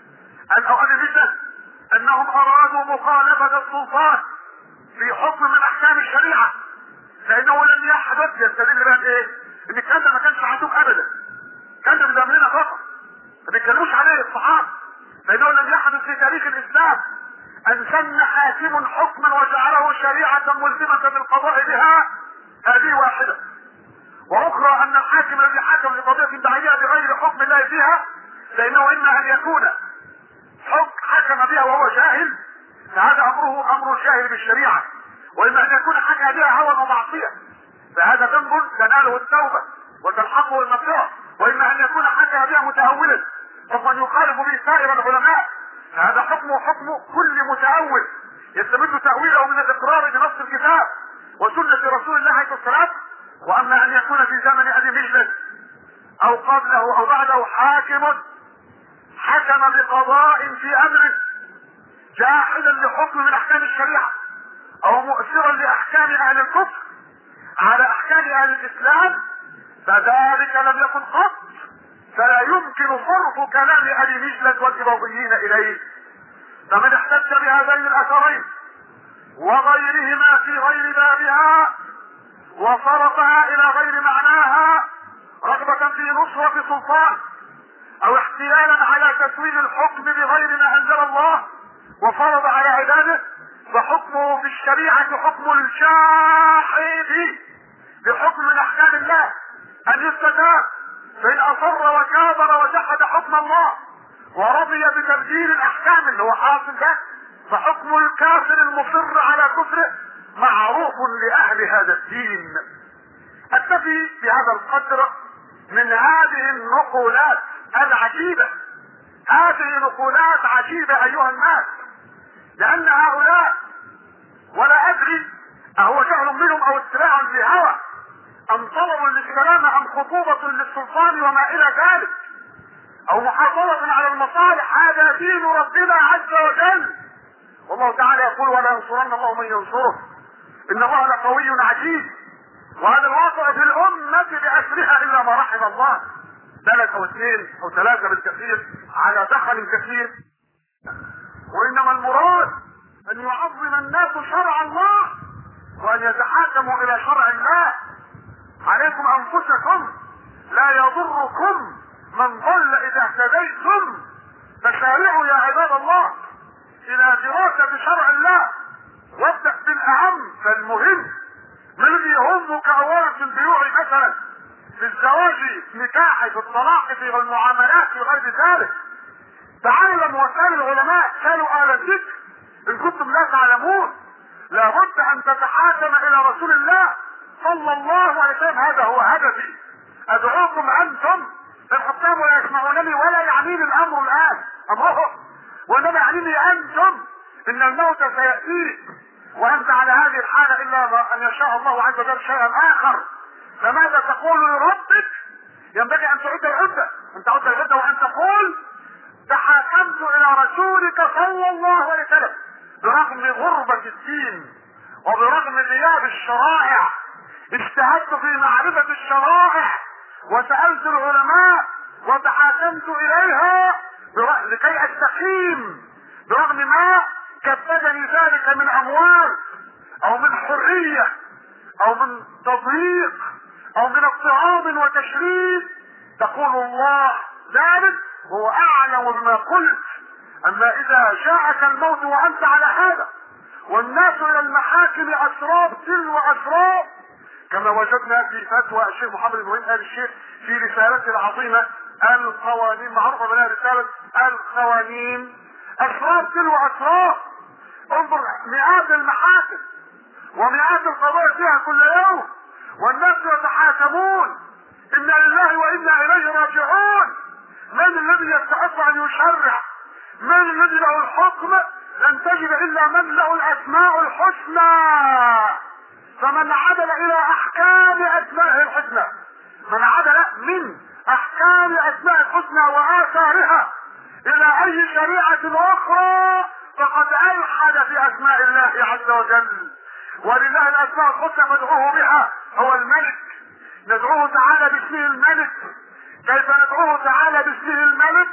Speaker 2: او ابي مشلد انهم ارادوا مخالفة السلطان في حكم من احكام الشريعة لانه لم يحدث. يستدل بقى بايه؟ ان الكلام ده ما كانش عندهم ابدا، كان ده بزماننا فقط، ما بيتكلموش عليه الصحابه، لانه لم يحدث في تاريخ الاسلام ان سن حاكم حكما وجعله شريعه ملزمه بالقضاء بها. هذه واحده. واخرى ان الحاكم الذي حكم لقضيه بعينها بغير حكم الله فيها، لانه اما ان يكون حكم حكم بها وهو جاهل، فهذا امره امر جاهل بالشريعه، واما ان يكون حكم بها هوى ومعصيه، فهذا ذنب تناله التوبه وتلحقه المغفره، واما ان يكون حكم بها متاولا فمن يخالف به سائر العلماء، فهذا حكمه حكم كل متاول يستمد تاويله من الاقرار بنص الكتاب وسنه رسول الله عليه الصلاه. واما ان يكون في زمن ابي مجلس او قبله او بعده حاكم حكم بقضاء في امره جاحدا لحكم من احكام الشريعه او مؤثرا لاحكام اهل الكفر على احكام اهل الاسلام، فذلك لم يكن قط، فلا يمكن صرف كلام ابي مجلس والاباضيين اليه. فمن احتج بهذين الاثرين وغيرهما في غير بابها وصرفها الى غير معناها رغبة في نصرة سلطان او احتيالا على تسويل الحكم بغير ما انزل الله وفرض على عباده، فحكمه في الشريعة حكم الجاحد بحكم من احكام الله ان يستتاب، فان اصر وكابر وجحد حكم الله ورضي بتبديل الاحكام اللي هو حاصل ده، فحكم الكافر المصر على كفره معروف لاهل هذا الدين. اكتفي بهذا القدر من هذه النقولات العجيبة. هذه نقولات عجيبة ايها الناس، لان هؤلاء ولا ادري اهو جهل منهم او اتباع لهوى ام طلب للسلام ام خطوبة للسلطان وما الى ذلك او محافظة على المصالح، هذا دين ربنا عز وجل. والله تعالى يقول ولا ينصرن الله من ينصره ان الله لقوي عزيز، وهذا الواقع في الامة باسرها الا ما رحم الله، بلد او اثنين او ثلاثة بالكثير على دخل كثير. وانما المراد ان يعظم الناس شرع الله وان يتحاكموا الى شرع الله. عليكم انفسكم لا يضركم من ضل اذا اهتديتم، فسارعوا يا عباد الله الى دراسة شرع الله، وابدأ بالاهم فالمهم. من الذي يهمك اولا في البيوع مثلا، في الزواج، في النكاح، في الطلاق، في المعاملات، في غير ذلك، تعلم وسائل العلماء كانوا اهل الذكر ان كنتم لا تعلمون. لابد ان تتحاكم الى رسول الله صلى الله عليه وسلم، هذا هو هدفي. ادعوكم انتم الحكام لا يسمعونني ولا يعنيني الامر الان امرهم، وانما يعنيني انتم. ان الموت سيأتيك وانت على هذه الحالة الا ان يشاء الله عز وجل شيئا اخر، فماذا تقول لربك؟ ينبغي ان تعد العدة، ان تعد العدة وان تقول تحاكمت الى رسولك صلى الله عليه وسلم برغم غربة الدين وبرغم غياب الشرائع، اجتهدت في معرفة الشرائع وسألت العلماء وتحاكمت اليها لكي استقيم، برغم ما كبدني ذلك من اموال او من حرية او من تضييق او من اضطهاد وتشريد. تقول الله ذلك وهو اعلم بما قلت. اما اذا جاءك الموت وانت على هذا والناس الى المحاكم اسراب تلو اسراب، كما وجدنا في فتوى الشيخ محمد بن ابراهيم ال الشيخ في رسالته العظيمه القوانين، معروفه بها رساله القوانين، اسراب تلو اسراب. انظر مئات المحاكم ومئات القضايا فيها كل يوم والناس يتحاكمون، انا لله وانا اليه راجعون. من الذي يستحق ان يشرع؟ من الذي له الحكم؟ لن تجد الا من له الاسماء الحسنى. فمن عدل الى احكام اسمائه الحسنى، من عدل من احكام اسماء الحسنى واثارها الى اي شريعة اخرى فقد الحد في اسماء الله عز وجل. ولله الاسماء الحسنى فادعوه بها، هو الملك، ندعوه تعالى باسمه الملك. كيف ندعوه تعالى باسمه الملك؟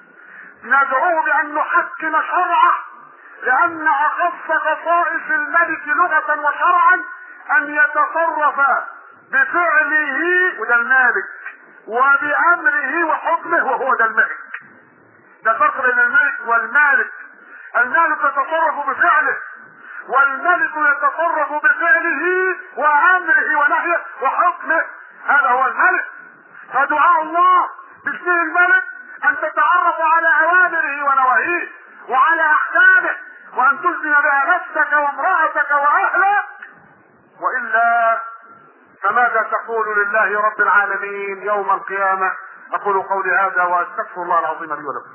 Speaker 2: ندعوه بان نحكم شرعه، لان اخص خصائص الملك لغة وشرعا ان يتصرف بفعله وده المالك، وبامره وحكمه وهو ده الملك. ده فرق بين الملك والمالك. المالك يتصرف بفعله، والملك يتصرف بفعله وامره ونهيه وحكمه. هذا هو الملك. فدعاء الله باسم الملك ان تتعرف على اوامره ونواهيه وعلى احكامه، وان تلزم بها نفسك وامرأتك واهلك، والا فماذا تقول لله رب العالمين يوم القيامة؟ اقول قولي هذا واستغفر الله العظيم لي ولكم.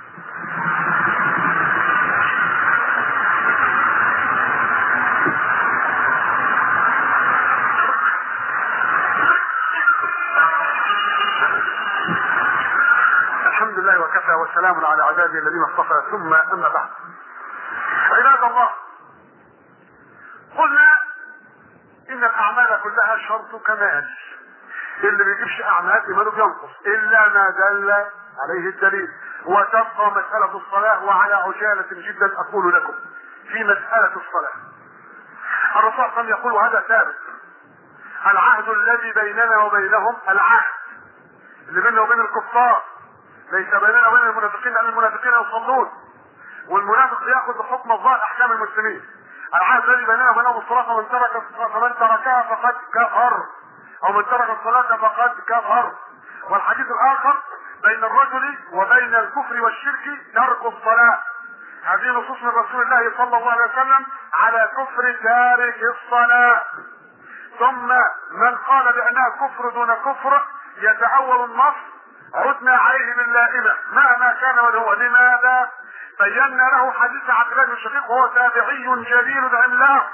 Speaker 2: الحمد لله وكفى وسلام على عباده الذين اصطفى، ثم اما بعد. عباد الله، قلنا ان الاعمال كلها شرط كمال. اللي بيجيبش اعمال ايمانه بينقص الا ما دل عليه الدليل. وتبقى مسألة الصلاة، وعلى عجالة جدا اقول لكم في مسألة الصلاة. الرسول صلى الله عليه وسلم يقول هذا ثابت: العهد الذي بيننا وبينهم، العهد اللي بيننا وبين الكفار ليس بيننا وبين المنافقين، لان المنافقين يصلون والمنافق ياخذ بحكم الظاهر احكام المسلمين. العهد الذي بيننا وبينهم الصلاة، فمن ترك فمن تركها فقد كفر، او من ترك الصلاة فقد كفر. والحديث الاخر: بين الرجل وبين الكفر والشرك ترك الصلاة. هذه نصوص من رسول الله صلى الله عليه وسلم على كفر تارك الصلاة. ثم من قال بانها كفر دون كفر يتأول النص عدنا عليه باللائمة مهما كان وهو. لماذا؟ بينا له حديث عبد الله بن الشقيق وهو تابعي جليل العملاق،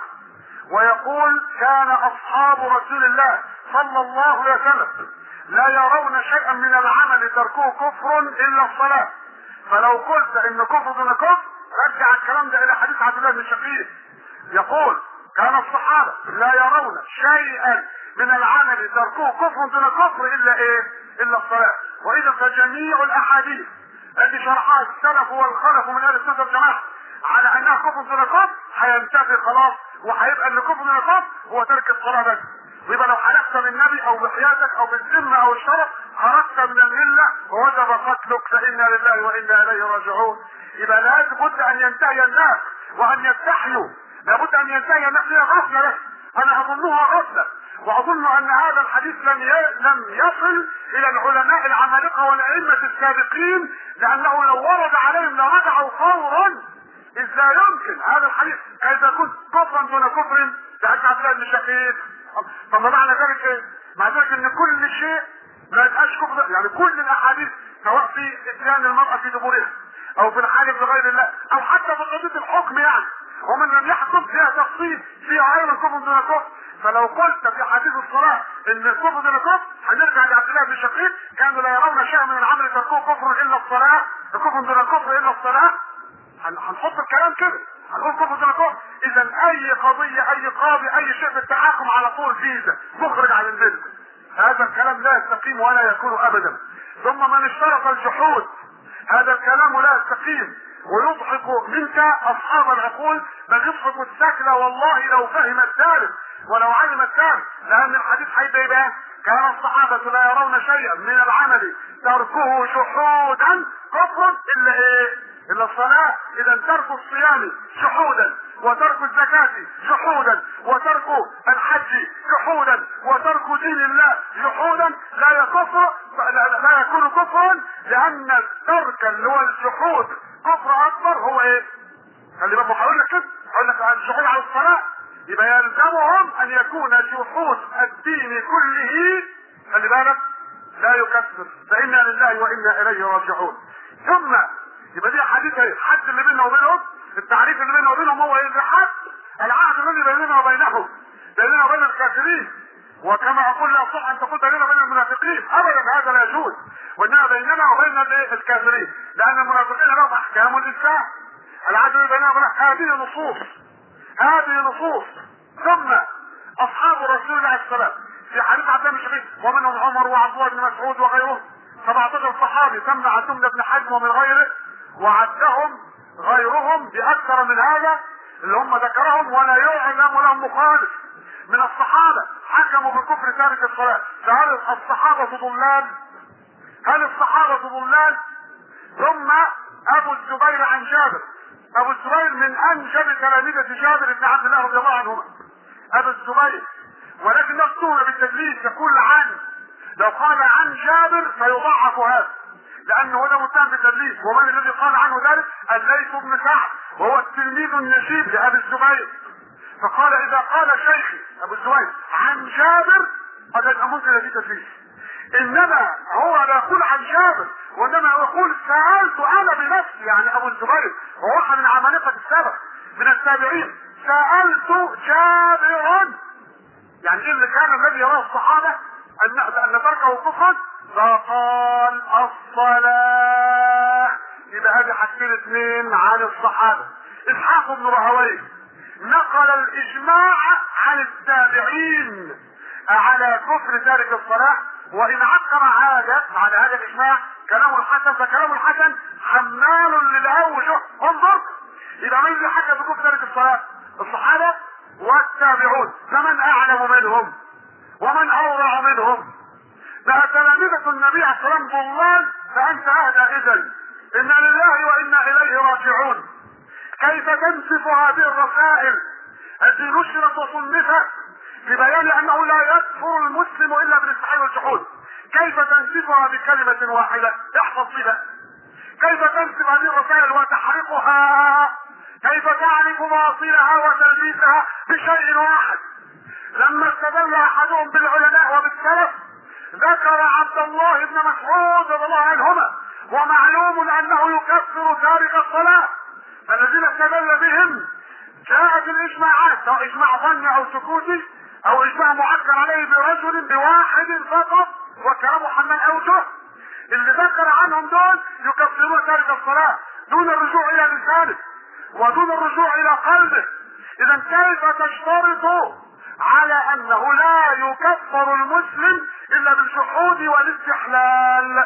Speaker 2: ويقول: كان اصحاب رسول الله صلى الله عليه وسلم لا يرون شيئا من العمل تركوه كفر الا الصلاة. فلو قلت ان كفر دون كفر رجع الكلام ده الى حديث عبد الله بن الشقيق. يقول: كان الصحابة لا يرون شيئا من العمل تركوه كفر دون كفر الا ايه؟ الا الصلاة. واذا فجميع الاحاديث التي شرحها السلف والخلف من اهل السنة والجماعة على انها كفر دون كفر هينتهي خلاص، وهيبقى ان كفر دون كفر هو ترك الصلاة بس. ويبقى لو حلفت بالنبي او بحياتك او بالذمة او الشرف خرجت من الملة ووجب قتلك، فانا لله وانا اليه راجعون. يبقى لابد ان ينتهي الناس وان يستحيوا، لابد ان ينتهي الناس. هي غفلة بس، انا اظنها غفلة، واظن ان هذا الحديث لم لم يصل الى العلماء العمالقة والائمة السابقين، لانه لو ورد عليهم لرجعوا فورا. ازاي يمكن هذا الحديث كيف يكون كفرا دون كفر؟ لأن عبد الله بن الشقيق. طب معنى ذلك ايه؟ معنى ذلك ان كل شيء ما يبقاش كفر، يعني كل الاحاديث سواء في اتيان المرأة في دبورها او في الحاجة لغير الله او حتى في قضية الحكم، يعني ومن لم يحكم فيها تفصيل فيها ايضا كفر دون كفر. فلو قلت في حديث الصلاة ان الكفر دون كفر هنرجع لعبد الله بن الشقيق: كانوا لا يرون شيئا من العمل تركوه كفر الا الصلاة، كفر دون كفر الا الصلاة. هنحط الكلام كده، هنقول كفر دون كفر. اذا اي قضية اي قاضي اي شيء في التحاكم على طول فيزا مخرج عن الملك، هذا الكلام لا يستقيم ولا يكون ابدا. ثم من اشترط الجحود، هذا الكلام لا يستقيم ويضحك منك اصحاب العقول، بل يضحك السكلة والله لو فهم الثالث ولو علم الثالث. لان الحديث هيبقى: كان الصحابة لا يرون شيئا من العمل تركه شحودا كفر الا ايه؟ الا الصلاة. اذا ترك الصيام شحودا، وترك الزكاة شحودا، وترك الحج شحودا، وترك دين الله شحودا لا يكفر، لا يكون كفرا، لان الترك اللي هو الشحود كفر اكبر هو ايه؟ خلي بالك هقول لك كده، هقول لك عن الشحود على الصلاة. يبقى يلزمهم ان يكون شحود الدين كله، خلي بالك، لا يكفر، فانا لله وانا اليه راجعون. ثم يبقى دي حديث الحد اللي بيننا وبينهم، التعريف اللي بيننا وبينهم هو ايه؟ الحد، العهد الذي بيننا وبينهم، بيننا وبين الكافرين. وكما اقول لا يصح ان تقول بيننا وبين المنافقين ابدا، هذا لا يجوز. وانما بيننا وبين الكافرين، لان المنافقين لهم احكام الاسلام. العهد الذي بيننا وبينهم، هذه نصوص، هذه نصوص. ثم اصحاب رسول الله عليه السلام في حديث عبد الله بن الشقيق: ومنهم عمر وعبد الله بن مسعود وغيرهم، سبعة عشر صحابي تم عدهم ابن حزم ومن غيره، وعدهم غيرهم باكثر من هذا اللي هم ذكرهم، ولا يعلم لهم مخالف. من الصحابة حكموا بكفر تارك الصلاة، فهل الصحابة ضلال؟ هل الصحابة ضلال؟ ثم ابو الزبير عن جابر، ابو الزبير من انجب تلاميذة جابر بن عبد الله رضي الله عنهما، ابو الزبير، ولكن اتهم بالتدليس، يقول عن، لو قال عن جابر فيضعف هذا، لانه هذا متهم بالتدليس. ومن الذي قال عنه ذلك؟ الليث بن سعد، وهو التلميذ النجيب لابي الزبير، فقال اذا قال شيخي ابو الزبير عن جابر قد يبقى ممكن في تدليس. انما هو لا يقول عن جابر، وانما يقول سألت انا بنفسي، يعني ابو الزبير وهو من عمالقة السبع من التابعين، سألت جابرا، يعني ايه اللي كان الذي يراه الصحابة ان ان تركه كفرا؟ فقال الصلاة. يبقى هذه حاجتين اثنين عن الصحابة. اسحاق بن راهويه نقل الاجماع عن التابعين على كفر تارك الصلاة، وان عقر عادة على هذا الاجماع كلام الحسن، فكلام الحسن حمال للاوجه. انظر، يبقى من اللي حكى بكفر تارك الصلاة؟ الصحابة والتابعون. فمن اعلم منهم ومن اورع منهم؟ بقى تلامذة النبي عليه الصلاة والسلام ضلال، فانت اهدى. اذا انا لله وانا اليه راجعون. كيف تنسف هذه الرسائل التي نشرت وصنفت في بيان انه لا يكفر المسلم الا بالاستحلال والجحود؟ كيف تنسفها بكلمة واحدة؟ احفظ بها. كيف تنسف هذه الرسائل وتحرقها؟ كيف تعرف باطلها وتلبيسها بشيء واحد؟ لما استدل احدهم بالعلماء وبالسلف ذكر عبد الله بن مسعود رضي الله عنهما، ومعلوم انه يكفر تارك الصلاة، فالذين استدل بهم جاءت الاجماعات، سواء اجماع ظني او سكوتي او اجماع معكر عليه برجل بواحد فقط، وكلام محمد اوجه. اللي ذكر عنهم دول يكفرون تارك الصلاة دون الرجوع الى لسانه ودون الرجوع الى قلبه. اذا كيف تشترط على انه لا يكفر المسلم الا بالجحود والاستحلال؟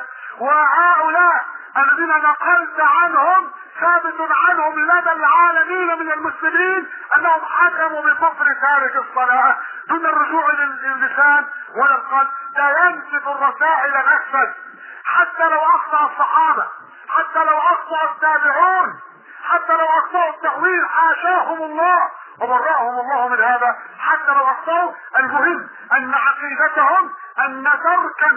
Speaker 2: وهؤلاء الذين نقلت عنهم ثابت عنهم لدى العالمين من المسلمين انهم حكموا بكفر تارك الصلاة دون الرجوع للسان ولا القلب. لا ينسف الرسائل نفسا، حتى لو اخطأ الصحابة، حتى لو اخطأ التابعون، حتى لو اخطأوا التأويل حاشاهم الله وبرأهم الله من هذا، حتى لو اخطأوا. المهم ان عقيدتهم ان تركا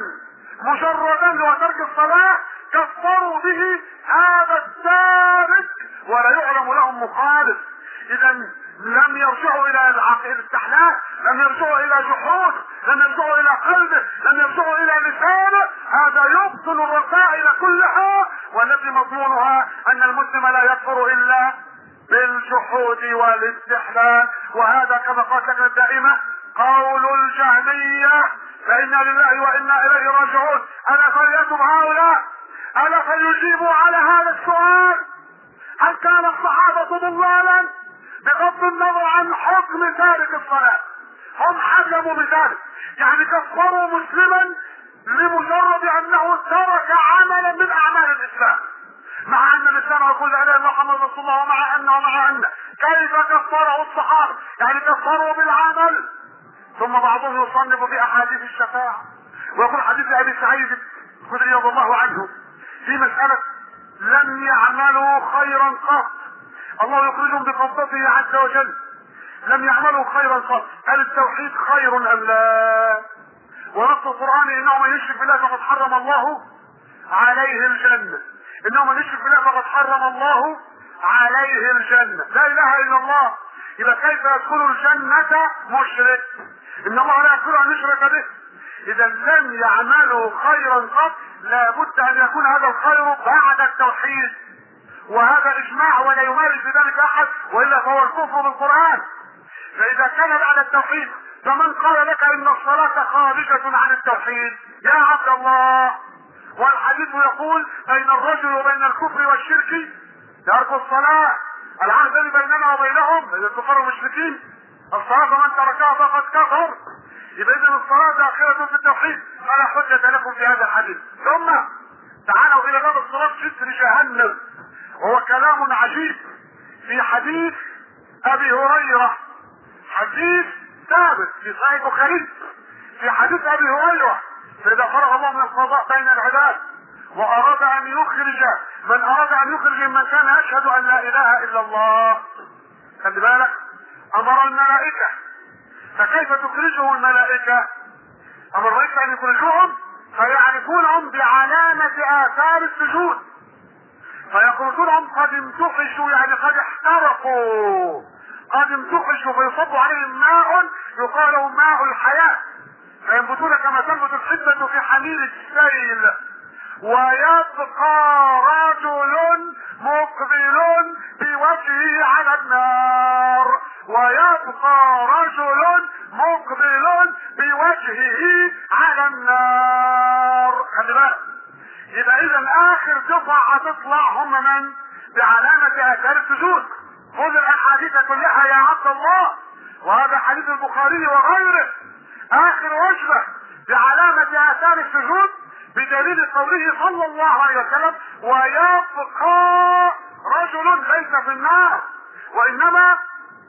Speaker 2: مجردا وترك الصلاة كفروا به هذا التارك ولا يعلم لهم مخالف. اذا لم يرجعوا الى العقيدة الاستحلال، لم يرجعوا الى جحود، لم يرجعوا الى قلبه، لم يرجعوا الى لسانه. هذا يبطل الرسائل كلها، والتي مضمونها ان المسلم لا يكفر الا بالجحود والاستحلال. وهذا كما قالت لك الدائمة قول الجهمية، فإنا لله وإنا إليه راجعون. ألا فليتم هؤلاء، ألا فليجيبوا على هذا السؤال: هل كان الصحابة ضلالا؟ بغض النظر عن حكم تارك الصلاة، هم حكموا بذلك، يعني كفروا مسلما لمجرد أنه ترك عملا من أعمال الإسلام، مع أن الإسلام يقول لا إله إلا محمد رسول الله، ومع أن ومع أن كيف كفروا الصحابة؟ يعني كفروا بالعمل. ثم بعضهم يصنف بأحاديث الشفاعة، ويقول حديث أبي سعيد الخدري رضي الله عنه في مسألة لم يعملوا خيرا قط، الله يخرجهم بقبضته عز وجل، لم يعملوا خيرا قط. هل التوحيد خير أم لا؟ ونص القرآن إنه من يشرك بالله فقد حرم الله عليه الجنة، إنه من يشرك بالله فقد حرم الله عليه الجنة. لا إله إلا الله. إذا كيف يدخل الجنة مشرك؟ إن الله لا يغفر أن يشرك به. إذا لم يعملوا خيرا قط، لابد أن يكون هذا الخير بعد التوحيد، وهذا إجماع ولا يمارس بذلك أحد، وإلا فهو الكفر بالقرآن. فإذا كان بعد التوحيد، فمن قال لك إن الصلاة خارجة عن التوحيد؟ يا عبد الله، والحديث يقول بين الرجل وبين الكفر والشرك ترك الصلاة، العهد الذي بيننا وبينهم بين الكفار والمشركين الصلاة، فمن تركها فقد كفر. يبقى إذن الصلاة داخلة في التوحيد، فلا حجة لكم في هذا الحديث. ثم تعالوا إلى باب الصلاة جسر جهنم، وهو كلام عجيب في حديث أبي هريرة، حديث ثابت في صحيح البخاري في حديث ابي هريره: فاذا فرغ الله من القضاء بين العباد واراد ان يخرج من اراد ان يخرج من كان يشهد ان لا اله الا الله، خلي بالك، امر الملائكه. فكيف تخرجه الملائكه؟ امر الملائكه ان يخرجوهم فيعرفونهم بعلامه اثار السجود، فيخرجونهم قد امتحشوا، يعني قد احترقوا، قد امتحشوا، فيصب عليهم ماء يقال له ماء الحياه، فينبتون كما تنبت الحبة في حميل السيل. ويبقى رجل مقبل بوجهه على النار، ويبقى رجل مقبل بوجهه على النار. خلي بالك، يبقى اذا اخر دفعة هتطلع هم من؟ بعلامة اثار السجود. خذ الاحاديث كلها يا عبد الله، وهذا حديث البخاري وغيره. اخر وجبة بعلامة اثار السجود بدليل قوله صلى الله عليه وسلم: ويبقى رجل ليس في النار وانما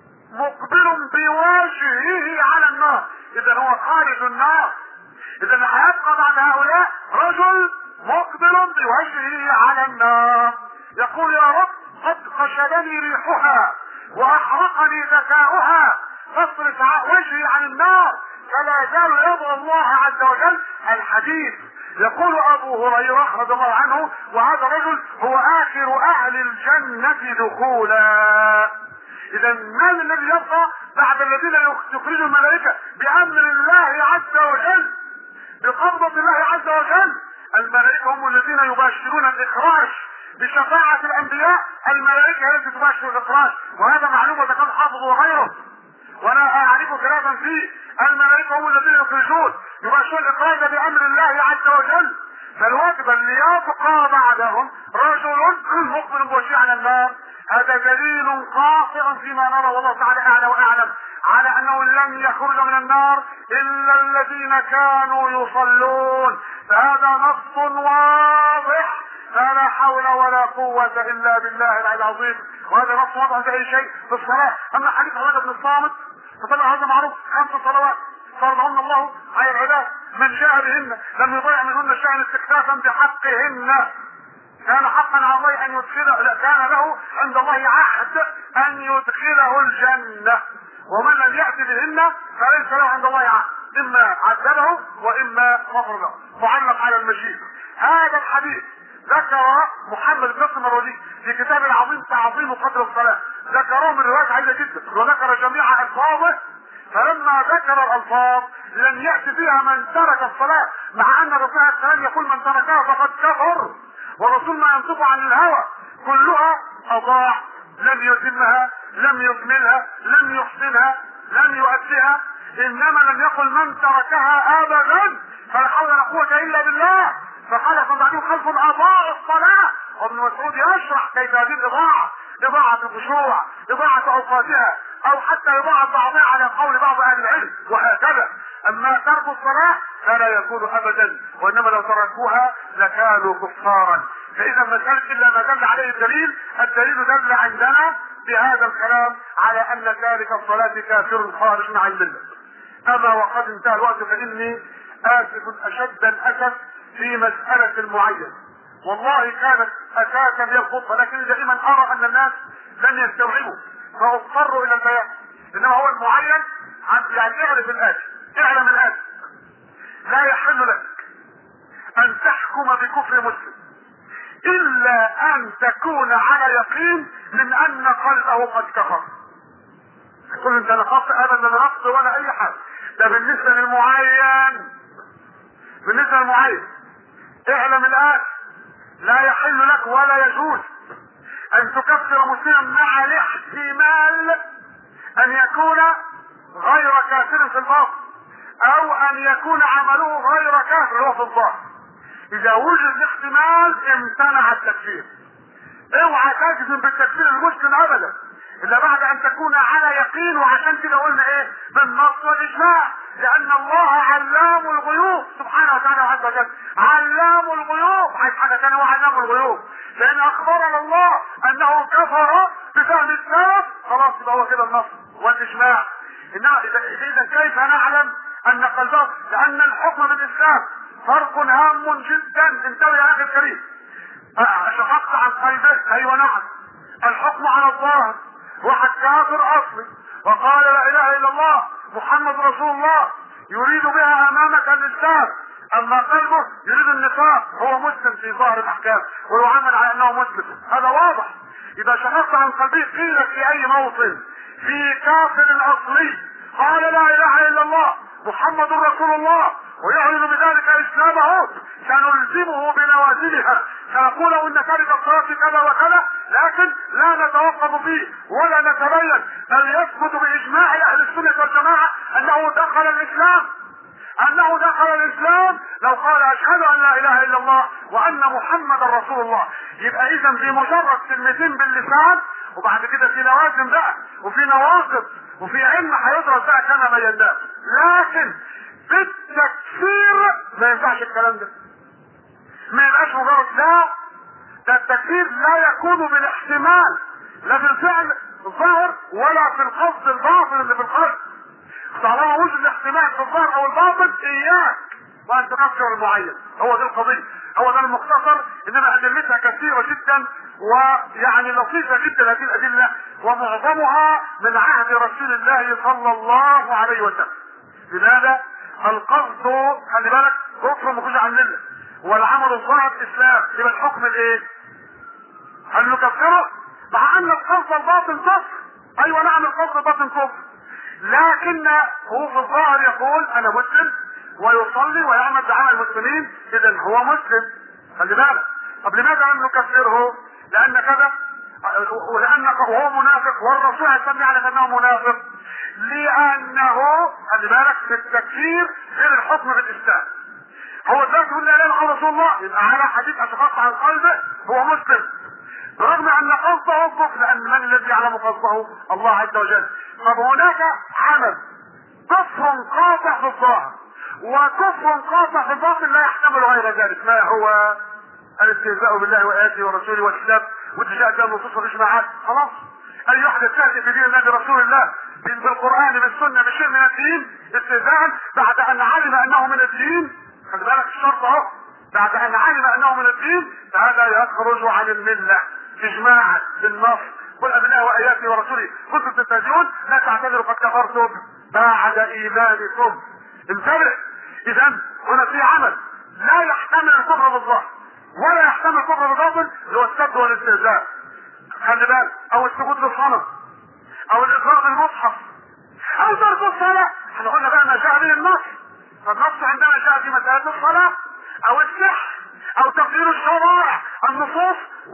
Speaker 2: مقبل بوجهه على النار، اذا هو خارج النار. اذا هيبقى بعد هؤلاء رجل مقبل بوجهه على النار يقول: يا رب قد خشبني ريحها واحرقني ذكاؤها فاصرف وجهي عن النار، فلا يزال يدعو الله عز وجل. الحديث يقول ابو هريره رضي الله عنه: وهذا الرجل هو اخر اهل الجنه دخولا. اذا من الذي يبقى بعد الذين يخرجوا الملائكه بامر الله عز وجل، بقبضه الله عز وجل؟ الملائكه هم الذين يباشرون الاخراج بشفاعه الانبياء، الملائكه التي تباشر الاخراج، وهذا معلوم وذكر حافظ وغيره ولا اعرف خلافا فيه. الملائكه هم الذين يخرجون يباشرون الاخراج بامر الله عز وجل، فالواجب ان يبقى بعدهم رجل مقبل بوجهه على النار. هذا دليل قاطع فيما نرى والله تعالى اعلى واعلم على انه لم يخرج من النار الا الذين كانوا يصلون، فهذا نص واضح، فلا حول ولا قوة الا بالله العلي العظيم. وهذا نص واضح في اي شيء في الصلاة. اما حديث عبادة بن الصامت فطبعا هذا معروف، خمس صلوات فرضهن الله على العباد، من جاء بهن لم يضيع منهن شيئا استكفافا بحقهن كان حقا على الله ان يدخله، لا كان له عند الله عهد ان يدخله الجنة، ومن لم يأتي بهن فليس له عند الله عهد، اما عذبه واما غفر له. معلق على المجيء. هذا الحديث ذكر محمد بن نصر المروزي في كتاب العظيم تعظيم قدر الصلاة، ذكره من روايات عديدة جدا وذكر جميع الفاظه، فلما ذكر الالفاظ لم يأتي فيها من ترك الصلاة، مع ان الرسول عليه السلام يقول: من تركها فقد كفر، والرسول ما ينطق عن الهوى، كلها اضاع، لم يتمها، لم يكملها، لم يحسنها، لم يؤديها، انما لم يقل من تركها ابدا فلا حول ولا قوة الا بالله. فقال فبعدين خلف اضاعوا الصلاة، وابن مسعود يشرح كيف هذه الاضاعة: اضاعة الخشوع، اضاعة اوقاتها، او حتى اضاعة بعضها على قول بعض اهل العلم، وهكذا. اما ترك الصلاة فلا يكون ابدا، وانما لو تركوها لكانوا كفارا. فاذا ما كانت الا ما دل عليه الدليل، الدليل دل عندنا بهذا الكلام على ان تارك الصلاة كافر خارج عن الملة. اما وقد انتهى الوقت فاني اسف اشد الاسف في مسألة المعين، والله كانت اساسا هي الخطبة، لكن دائما ارى ان الناس لن يستوعبوا فاضطروا الى البيان. انما هو المعين يعني اعرف الاتي، اعلم الاتي: لا يحل لك ان تحكم بكفر مسلم الا ان تكون على يقين من ان قلبه قد كفر. تقول انت لا خط ابدا نقص ولا اي حاجه، ده بالنسبه للمعين. بالنسبه للمعين اعلم الان: لا يحل لك ولا يجوز ان تكفر مسلما مع الاحتمال ان يكون غير كافر في الباطن، او ان يكون عمله غير كافر هو في الظاهر. اذا وجد الاحتمال امتنع التكفير. اوعى تجزم بالتكفير المسلم ابدا الا بعد ان تكون على يقين، وعشان كده قلنا ايه؟ بالنص والاجماع، لان الله علام الغيوب سبحانه وتعالى عز وجل، علام الغيوب. عايز حاجه ثانيه؟ هو علام الغيوب، لان اخبرنا الله انه كفر بفهم السلف، خلاص يبقى هو كده النص والاجماع. انما اذا كيف نعلم ان قلبه؟ لان الحكم بالاسلام فرق هام جدا. انتبه يا اخي الكريم. شققت عن قلبه، ايوه نعم. الحكم على الظاهر، واحد كافر اصلي وقال لا اله الا الله محمد رسول الله يريد بها امامك الاسلام، اما قلبه يريد النفاق، هو مسلم في ظاهر الاحكام ويعامل على انه مسلم، هذا واضح. اذا شققت عن قلبه قيل في اي موطن في كافر اصلي قال لا اله الا الله محمد رسول الله ويعلن بذلك اسلامه سنلزمه بنوازلها، سنقول ان تارك الصلاه كذا وكذا، لكن لا نتوقف فيه ولا نتبين، بل يثبت باجماع اهل السنه والجماعه انه دخل الاسلام، انه دخل الاسلام لو قال اشهد ان لا اله الا الله وان محمد رسول الله. يبقى اذا بمجرد كلمتين باللسان، وبعد كده في لوازم بقى وفي نواقض وفي علم هيدرس بقى كما بيناه، لكن بالتكفير ما ينفعش الكلام ده. ما يبقاش مجرد لا، ده التكفير لا يكون بالاحتمال لا في الفعل الظاهر ولا في القصد الباطن اللي في القلب. طالما وجد الاحتمال في الظاهر او الباطن اياك وان تكفر المعين. هو ده القضيه، هو ده المختصر، انما ادلتها كثيره جدا ويعني لطيفه جدا هذه الادله، ومعظمها من عهد رسول الله صلى الله عليه وسلم. لماذا؟ القصد خلي بالك كفر مخرج عن المله، والعمل الظاهر اسلام، يبقى الحكم الايه؟ هل نكفره؟ مع ان القصد الباطن كفر. ايوه نعم القصد الباطن كفر، لكن هو في الظاهر يقول انا مسلم ويصلي ويعمل بعمل المسلمين، اذا هو مسلم. خلي بالك. طب لماذا لم نكفره؟ لان كذا ولان هو منافق والرسول يسمي على انه منافق، لانه خلي بالك في التكفير غير الحكم بالاسلام. هو دلوقتي يقول لا اله الا رسول الله، يبقى على حديث اشخاص عن قلبه هو مسلم، برغم ان قصده الكفر، لان من الذي يعلم قصده؟ الله عز وجل. طب هناك عمل كفر قاطع في الظاهر وكفر قاطع في الباطن لا يحتمل غير ذلك، ما هو؟ الاستهزاء بالله واياته ورسوله والكتاب واتجاه بها النصوص والاجماعات. خلاص، اي واحد يستهزئ في دين الله برسول الله بالقران بالسنه بشيء من الدين استهزاء بعد ان علم انه من الدين، خلي بالك الشرط اهو، بعد ان علم انه من الدين فهذا يخرج عن المله اجماعا بالنص. قل بالله واياته ورسوله كنتم تستهزئون لا تعتذروا قد كفرتم بعد ايمانكم. انتبه، اذا هنا في عمل لا يحتمل الكفر بالظاهر ولا يحتمل الكفر بالباطن، اللي هو السب والاستهزاء. خلي بالك، او السجود للصنم، او الاقرار بالمصحف، او ترك الصلاه. احنا قلنا بقى ما جاء به النص، فالنص عندما جاء في مساله الصلاه او السحر او تغيير الشرائع النصوص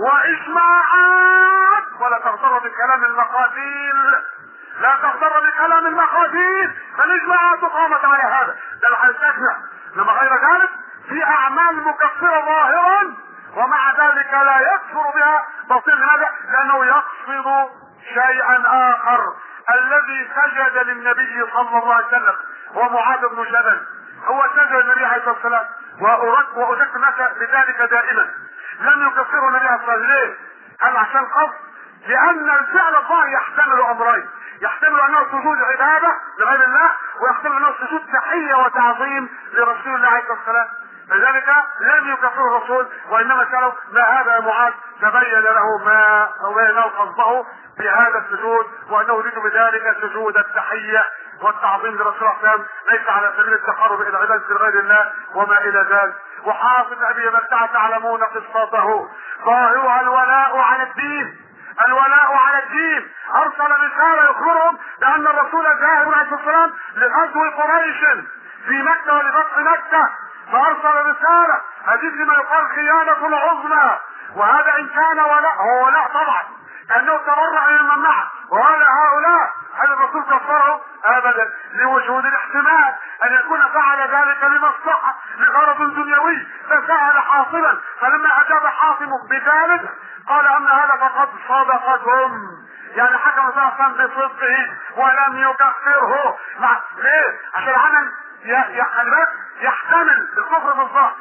Speaker 2: واجماعات. ولا تغتر بكلام المقاتيل، لا تغتر بكلام المقاتيل، فالاجماعات قامت على هذا، ده اللي هيستجمع. انما غير ذلك في اعمال مكفره ظاهرا ومع ذلك لا يكفر بها باطنا. لماذا؟ لانه يقصد شيئا اخر. الذي سجد للنبي صلى الله عليه وسلم هو معاذ بن جبل، هو سجد للنبي عليه الصلاه والسلام، واذكر الناس بذلك دائما. لم يكفره النبي عليه الصلاه والسلام. ليه؟ هل عشان قصد؟ لان الفعل الظاهر يحتمل امرين، يحتمل انه سجود عباده لغير الله، ويحتمل انه سجود تحيه وتعظيم لرسول الله عليه الصلاه والسلام. لذلك لم يكفره الرسول، وانما سالوا ما هذا يا معاذ، تبين له ما بين قصده بهذا السجود، وانه يريد بذلك سجود التحيه والتعظيم لرسول الله صلى الله عليه وسلم، ليس على سبيل التقرب الى عباده غير الله وما الى ذلك. وحافظ ابي بلتعه تعلمون قصته، ظاهرها الولاء على الدين، الولاء على الدين. ارسل رساله يخبرهم بان الرسول ذاهب عليه الصلاه والسلام لغزو قريش في مكه ولفتح مكه، فارسل رساله هذه لما يقال خيانه العظمى. وهذا ان كان ولاء هو ولاء طبعا، كانه تبرع من معه. وهذا هؤلاء هل الرسول كفره؟ ابدا، لوجود الاحتمال ان يكون فعل ذلك لمصلحه لغرض دنيوي فسأل حاصما، فلما اجاب حاصم بذلك قال اما هذا فقد صدقتهم، يعني حكم صلى الله عليه وسلم بصدقه ولم يكفره. مع ليه؟ عشان العمل يا يا خلي بالك يحتمل الكفر بالظاهر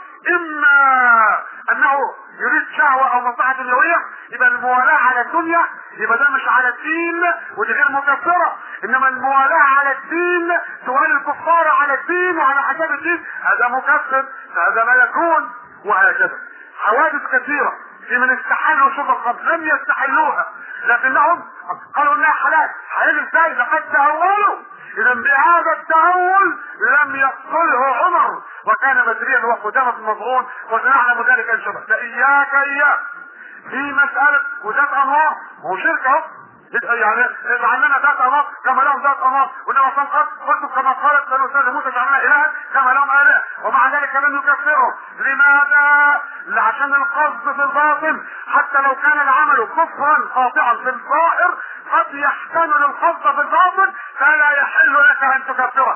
Speaker 2: اما انه يريد شهوة او مصلحة دنيوية، يبقى الموالاة على الدنيا يبقى ده مش على الدين ودي غير مكفرة، انما الموالاة على الدين سؤال الكفار على الدين وعلى حساب الدين هذا مكفر، فهذا لا يكون. وهكذا حوادث كثيرة في من استحلوا شرب الخمر لم يستحلوها لكنهم قالوا انها حلال. حلال ازاي؟ لقد تهولوا. اذا بهذا التهول لم يقتله عمر وكان بدريا وقدامه في المظعون وسنعلم ذلك ان شاء الله. فاياك اياك في مسألة وذات انوار هو شرك اهو، يعني اجعل لنا ذات انوار كما لهم ذات انوار، وانما صنقت قلت كما قالت بنو اسرائيل موسى اجعل لنا الها كما لهم اله، ومع ذلك لم يكفروا. لماذا؟ عشان القصد في الباطن حتى لو كان العمل كفرا قاطعا في الظاهر قد يحتمل القصد في الباطن فلا يحل لك ان تكفره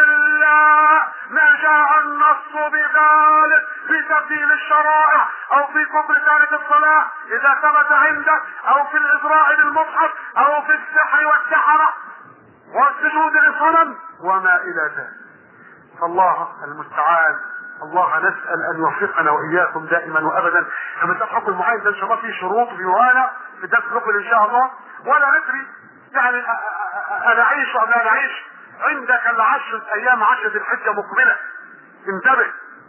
Speaker 2: الا ما جاء النص بذلك في تبديل الشرائع او في كفر تارك الصلاة اذا ثبت عندك او في الاجراء للمصحف او في السحر والسحرة والسجود للصنم وما الى ذلك. فالله المستعان. الله نسأل ان يوفقنا واياكم دائما وابدا. فمسألة حكم المعين ده ان شاء الله فيه شروط في وانا في الدرس المقبل ان شاء الله، ولا ندري يعني انا اعيش ام لا نعيش. عندك العشر ايام عشر ذي الحجة مقبلة، انتبه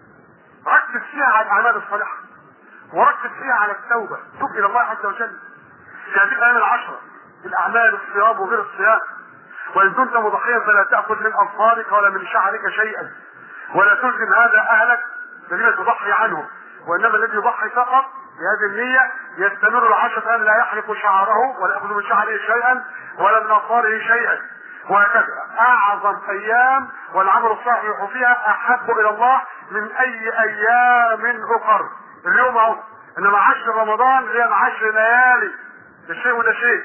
Speaker 2: ركز فيها على الاعمال الصالحة وركز فيها على التوبة، توب الى الله عز وجل في هذه الايام العشرة، الاعمال الصيام وغير الصيام. وان كنت مضحيا فلا تأخذ من اظفارك ولا من شعرك شيئا ولا تلزم هذا اهلك الذين تضحي عنهم، وانما الذي يضحي فقط بهذه النية يستمر العشرة ايام لا يحلق شعره ولا يأخذ من شعره شيئا ولا من اظفاره شيئا. وهكذا اعظم ايام والعمل الصالح فيها احب الى الله من اي ايام اخر. اليوم اهو انما عشر رمضان هي عشر ليالي، ده شيء وده شيء.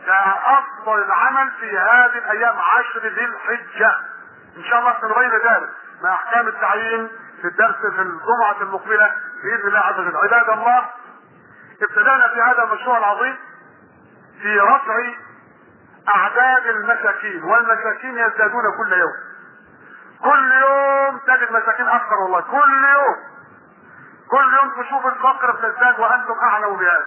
Speaker 2: فافضل العمل في هذه الايام عشر ذي الحجة ان شاء الله سنبين ذلك مع احكام التعيين في الدرس في الجمعة المقبلة باذن الله عز وجل. عباد الله، ابتدأنا في هذا المشروع العظيم في رفع اعداد المساكين، والمساكين يزدادون كل يوم. كل يوم تجد مساكين اكثر والله، كل يوم كل يوم تشوف الفقر بتزداد وانتم اعلموا بهذا.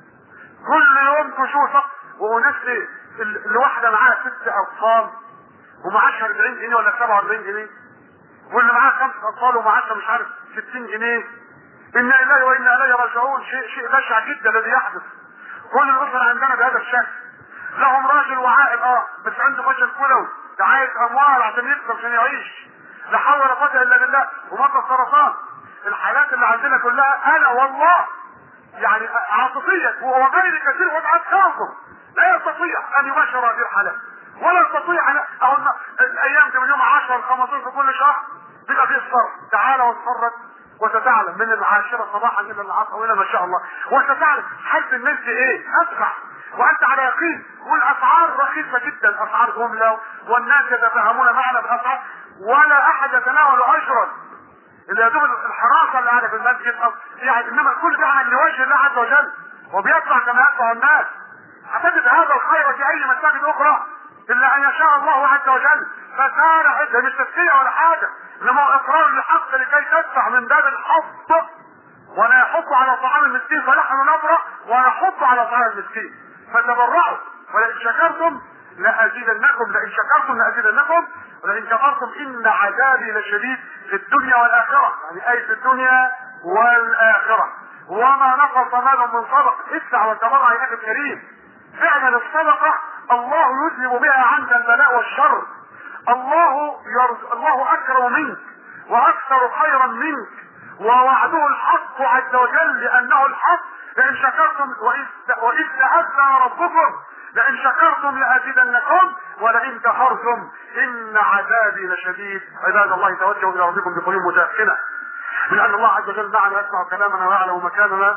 Speaker 2: كل يوم تشوف فقر وناس الواحده معاها ست اطفال ومعاشها أربعين جنيه ولا سبعة وأربعين جنيه، واللي معاه خمس اطفال ومعاشها مش عارف ستين جنيه. انا اليه وانا اليه راجعون. شيء شيء بشع جدا الذي يحدث. كل الاسر عندنا بهذا الشكل. لهم راجل وعائل اه بس عنده فشل كلوي، ده عايز اموال عشان يكسب عشان يعيش، لا حول ولا قوه الا بالله، ومرضى السرطان. الحالات اللي عندنا كلها انا والله يعني عاطفيا وغير كثير واتعبكم لا يستطيع ان يباشر هذه الحالات ولا يستطيع ان او الايام دي من يوم عشرة خمستاشر في كل شهر بيبقى فيه الصرف. تعالى واتفرج وستعلم من العاشرة صباحا الى العصر والى ما شاء الله، وستعلم حالة الناس دي ايه اسرع وانت على يقين. والاسعار رخيصة جدا، اسعار جملة والناس يتفاهمون معنا بالاسعار ولا احد يتناول اجرا. اللي يدوم الحراسة اللي قاعدة في المسجد يعني، انما الكل بيعمل لوجه الله عز وجل وبيدفع كما يدفع الناس. اعتقد هذا الخير في اي مساجد اخرى الا ان يشاء الله عز وجل. فسارع، ده مش تسكية ولا حاجة، انما اقرار للحق لكي تدفع من باب الحب. وانا يحط على طعام المسكين فنحن نبرأ ونحط على طعام المسكين. فتبرعوا ولئن شكرتم لأزيدنكم، لئن شكرتم لأزيدنكم ولئن كفرتم إن عذابي لشديد في الدنيا والآخرة، يعني أي في الدنيا والآخرة. وما نقص مال من صدق ادفع وتبرع يا أخي الكريم. فعلا الصدقة الله يذهب بها عنك البلاء والشر. الله يرز... الله أكرم منك وأكثر خيرا منك، ووعده الحق عز وجل لأنه الحق. لئن شكرتم وإذ تأذن ربكم لئن شكرتم لأزيدنكم ولئن كفرتم إن عذابي لشديد. عباد الله توجهوا إلى ربكم بقلوب متيقنة، لأن الله عز وجل معنا يسمع كلامنا ويعلم مكاننا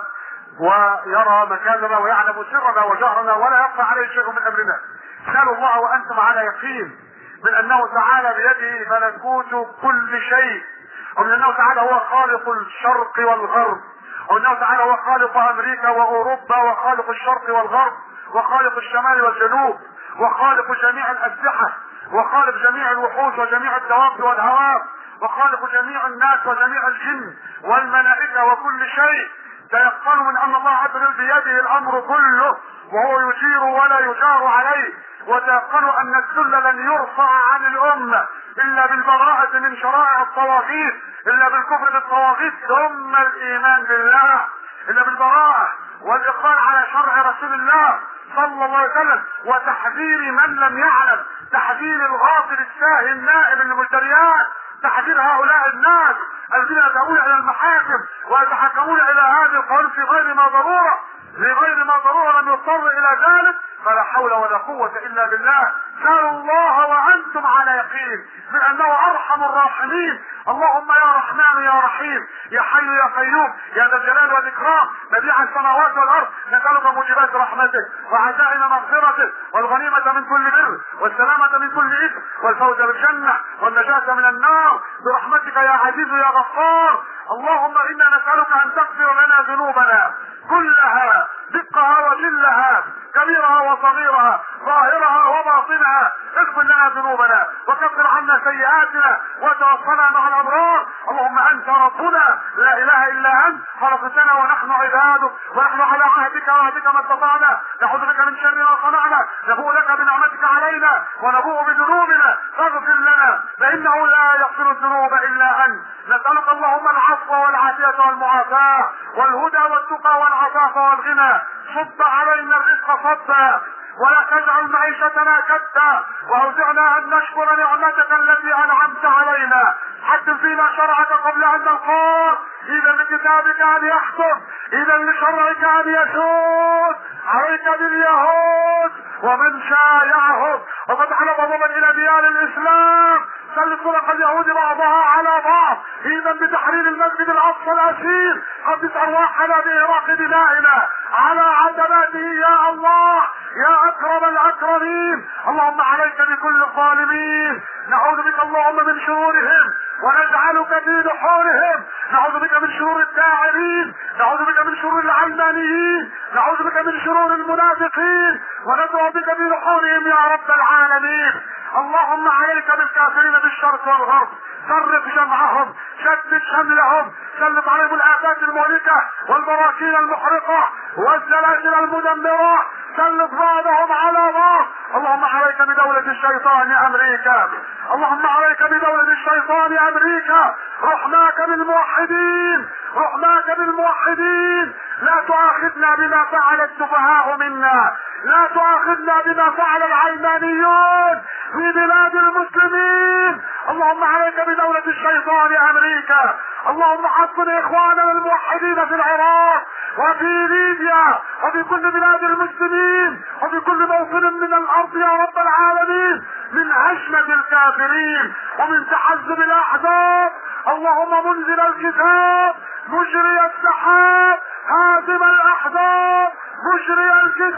Speaker 2: ويرى مكاننا ويعلم سرنا وجهرنا ولا يخفى عليه شيء من أمرنا. سألوا الله وأنتم على يقين من أنه تعالى بيده ملكوت كل شيء، ومن أنه تعالى هو خالق الشرق والغرب، وأنه تعالى هو خالق أمريكا وأوروبا وخالق الشرق والغرب وخالق الشمال والجنوب وخالق جميع الأسلحة وخالق جميع الوحوش وجميع الدواب والهواب وخالق جميع الناس وجميع الجن والملائكة وكل شيء، تيقنوا من ان الله عز وجل بيده الامر كله وهو يجير ولا يجار عليه، وتيقنوا ان الذل لن يرفع عن الامة الا بالبراءة من شرائع الطواغيت، الا بالكفر بالطواغيت ثم الايمان بالله، الا بالبراءة والاقرار على شرع رسول الله صلى الله عليه وسلم، وتحذير من لم يعلم، تحذير الغافل الساهي النائم المجتريات، تحذير هؤلاء الناس الذين يذهبون الى المحاكم ويتحكمون الى هذه القوانين في غير ما ضروره، لغير ما ضروره لم يضطر الى ذلك، فلا حول ولا قوة الا بالله. سألوا الله وانتم على يقين من انه ارحم الراحمين. اللهم يا رحمن يا رحيم يا حي يا قيوم يا ذا الجلال والاكرام بديع السماوات والارض، نسألك موجبات رحمتك وعزائم مغفرتك والغنيمة من كل بر والسلامة من كل اثم والفوز بالجنة والنجاة من النار برحمتك يا عزيز يا غفار. اللهم انا نسألك ان تغفر لنا ذنوبنا كلها دقها وجلها كبيرها وصغيرها ظاهرها وباطنها، اغفر لنا ذنوبنا وكفر عنا سيئاتنا وتوفنا مع الابرار. اللهم انت ربنا لا اله الا انت خلقتنا ونحن عبادك ونحن على عهدك وعهدك ما استطعنا، نعوذ بك من شر ما صنعنا، نبوء لك بنعمتك علينا ونبوء بذنوبنا فاغفر لنا فانه لا يغفر الذنوب الا انت. نسألك اللهم العفو والعافية والمعافاة والهدى والتقى والعفاف والغنى، صب علينا الرزق صبا ولا تجعل معيشتنا كدا، واوزعنا ان نشكر نعمتك التي انعمت علينا، حكم فينا شرعك قبل ان نلقاك، اذا لكتابك ان يحكم، اذا لشرعك ان يسود، عليك باليهود ومن شايعهم وقد حلف ضمن الى ديار الاسلام، سلط طرق اليهود بعضها على بعض، اذا بتحرير المسجد الاقصى الاسير، قدس ارواحنا باراق دمائنا على عتباته يا الله يا اكرم الاكرمين. اللهم عليك بكل الظالمين، نعوذ بك اللهم من شرورهم ونجعلك في دحورهم، نعوذ بك من شرور الداعرين، نعوذ بك من شرور العلمانيين، نعوذ بك من شرور المنافقين، وندعو بك في دحورهم يا رب العالمين. اللهم عليك بالكافرين بالشرق والغرب، فرق جمعهم، شتت شملهم، سلط عليهم الآفات المهلكة والبراكين المحرقة والزلازل المدمرة، سلط بعضهم على بعض. اللهم عليك بدولة الشيطان أمريكا، اللهم عليك بدولة الشيطان أمريكا، رحماك بالموحدين، رحماك بالموحدين، لا تؤاخذنا بما فعل السفهاء منا، لا تؤاخذنا بما فعل العلمانيون في بلاد المسلمين. اللهم عليك بدولة الشيطان أمريكا، اللهم حصن إخواننا الموحدين في العراق وفي ليبيا وفي كل بلاد المسلمين وفي كل موطن من الأرض يا رب العالمين من هشمة الكافرين ومن تحزب الأحزاب. اللهم منزل الكتاب مجري السحاب هازم الأحزاب، مجري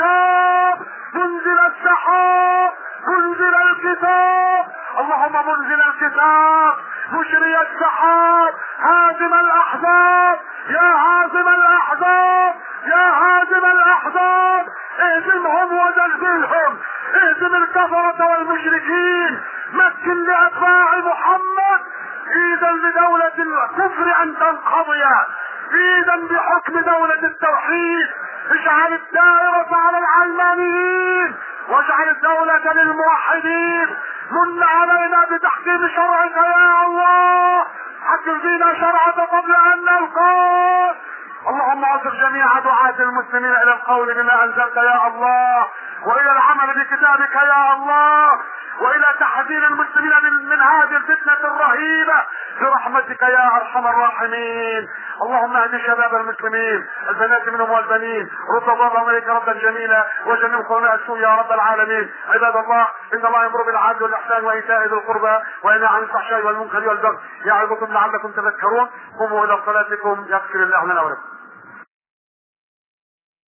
Speaker 2: الكتاب منزل السحاب منزل الكتاب، اللهم منزل الكتاب مجري السحاب هازم الأحزاب، يا هازم الأحزاب يا هازم الأحزاب اهزمهم وزلزلهم، اهزم الكفرة والمشركين، مكن لأتباع محمد ايدا لدولة الكفر ان تنقضي، ايدا بحكم دولة التوحيد، اجعل الدائرة على العلمانيين واجعل الدولة للموحدين، من علينا بتحكيم شرعك يا الله، حكم فينا شرعك قبل ان نلقاك. اللهم اصر جميع دعاة المسلمين الى القول بما انزلت يا الله، والى العمل بكتابك يا الله، والى تحذير المسلمين من, من هذه الفتنة الرهيبة برحمتك يا ارحم الراحمين. اللهم اهد شباب المسلمين البنات منهم والبنين، رد ضرهم اليك ردا جميلا وجنب قونا السوء يا رب العالمين. عباد الله ان الله يامر بالعدل والاحسان وايتاء ذي القربى وينهى عن الفحشاء والمنكر والبغي يعظكم لعلكم تذكرون. قوموا الى صلاتكم يغفر الله لنا ولكم.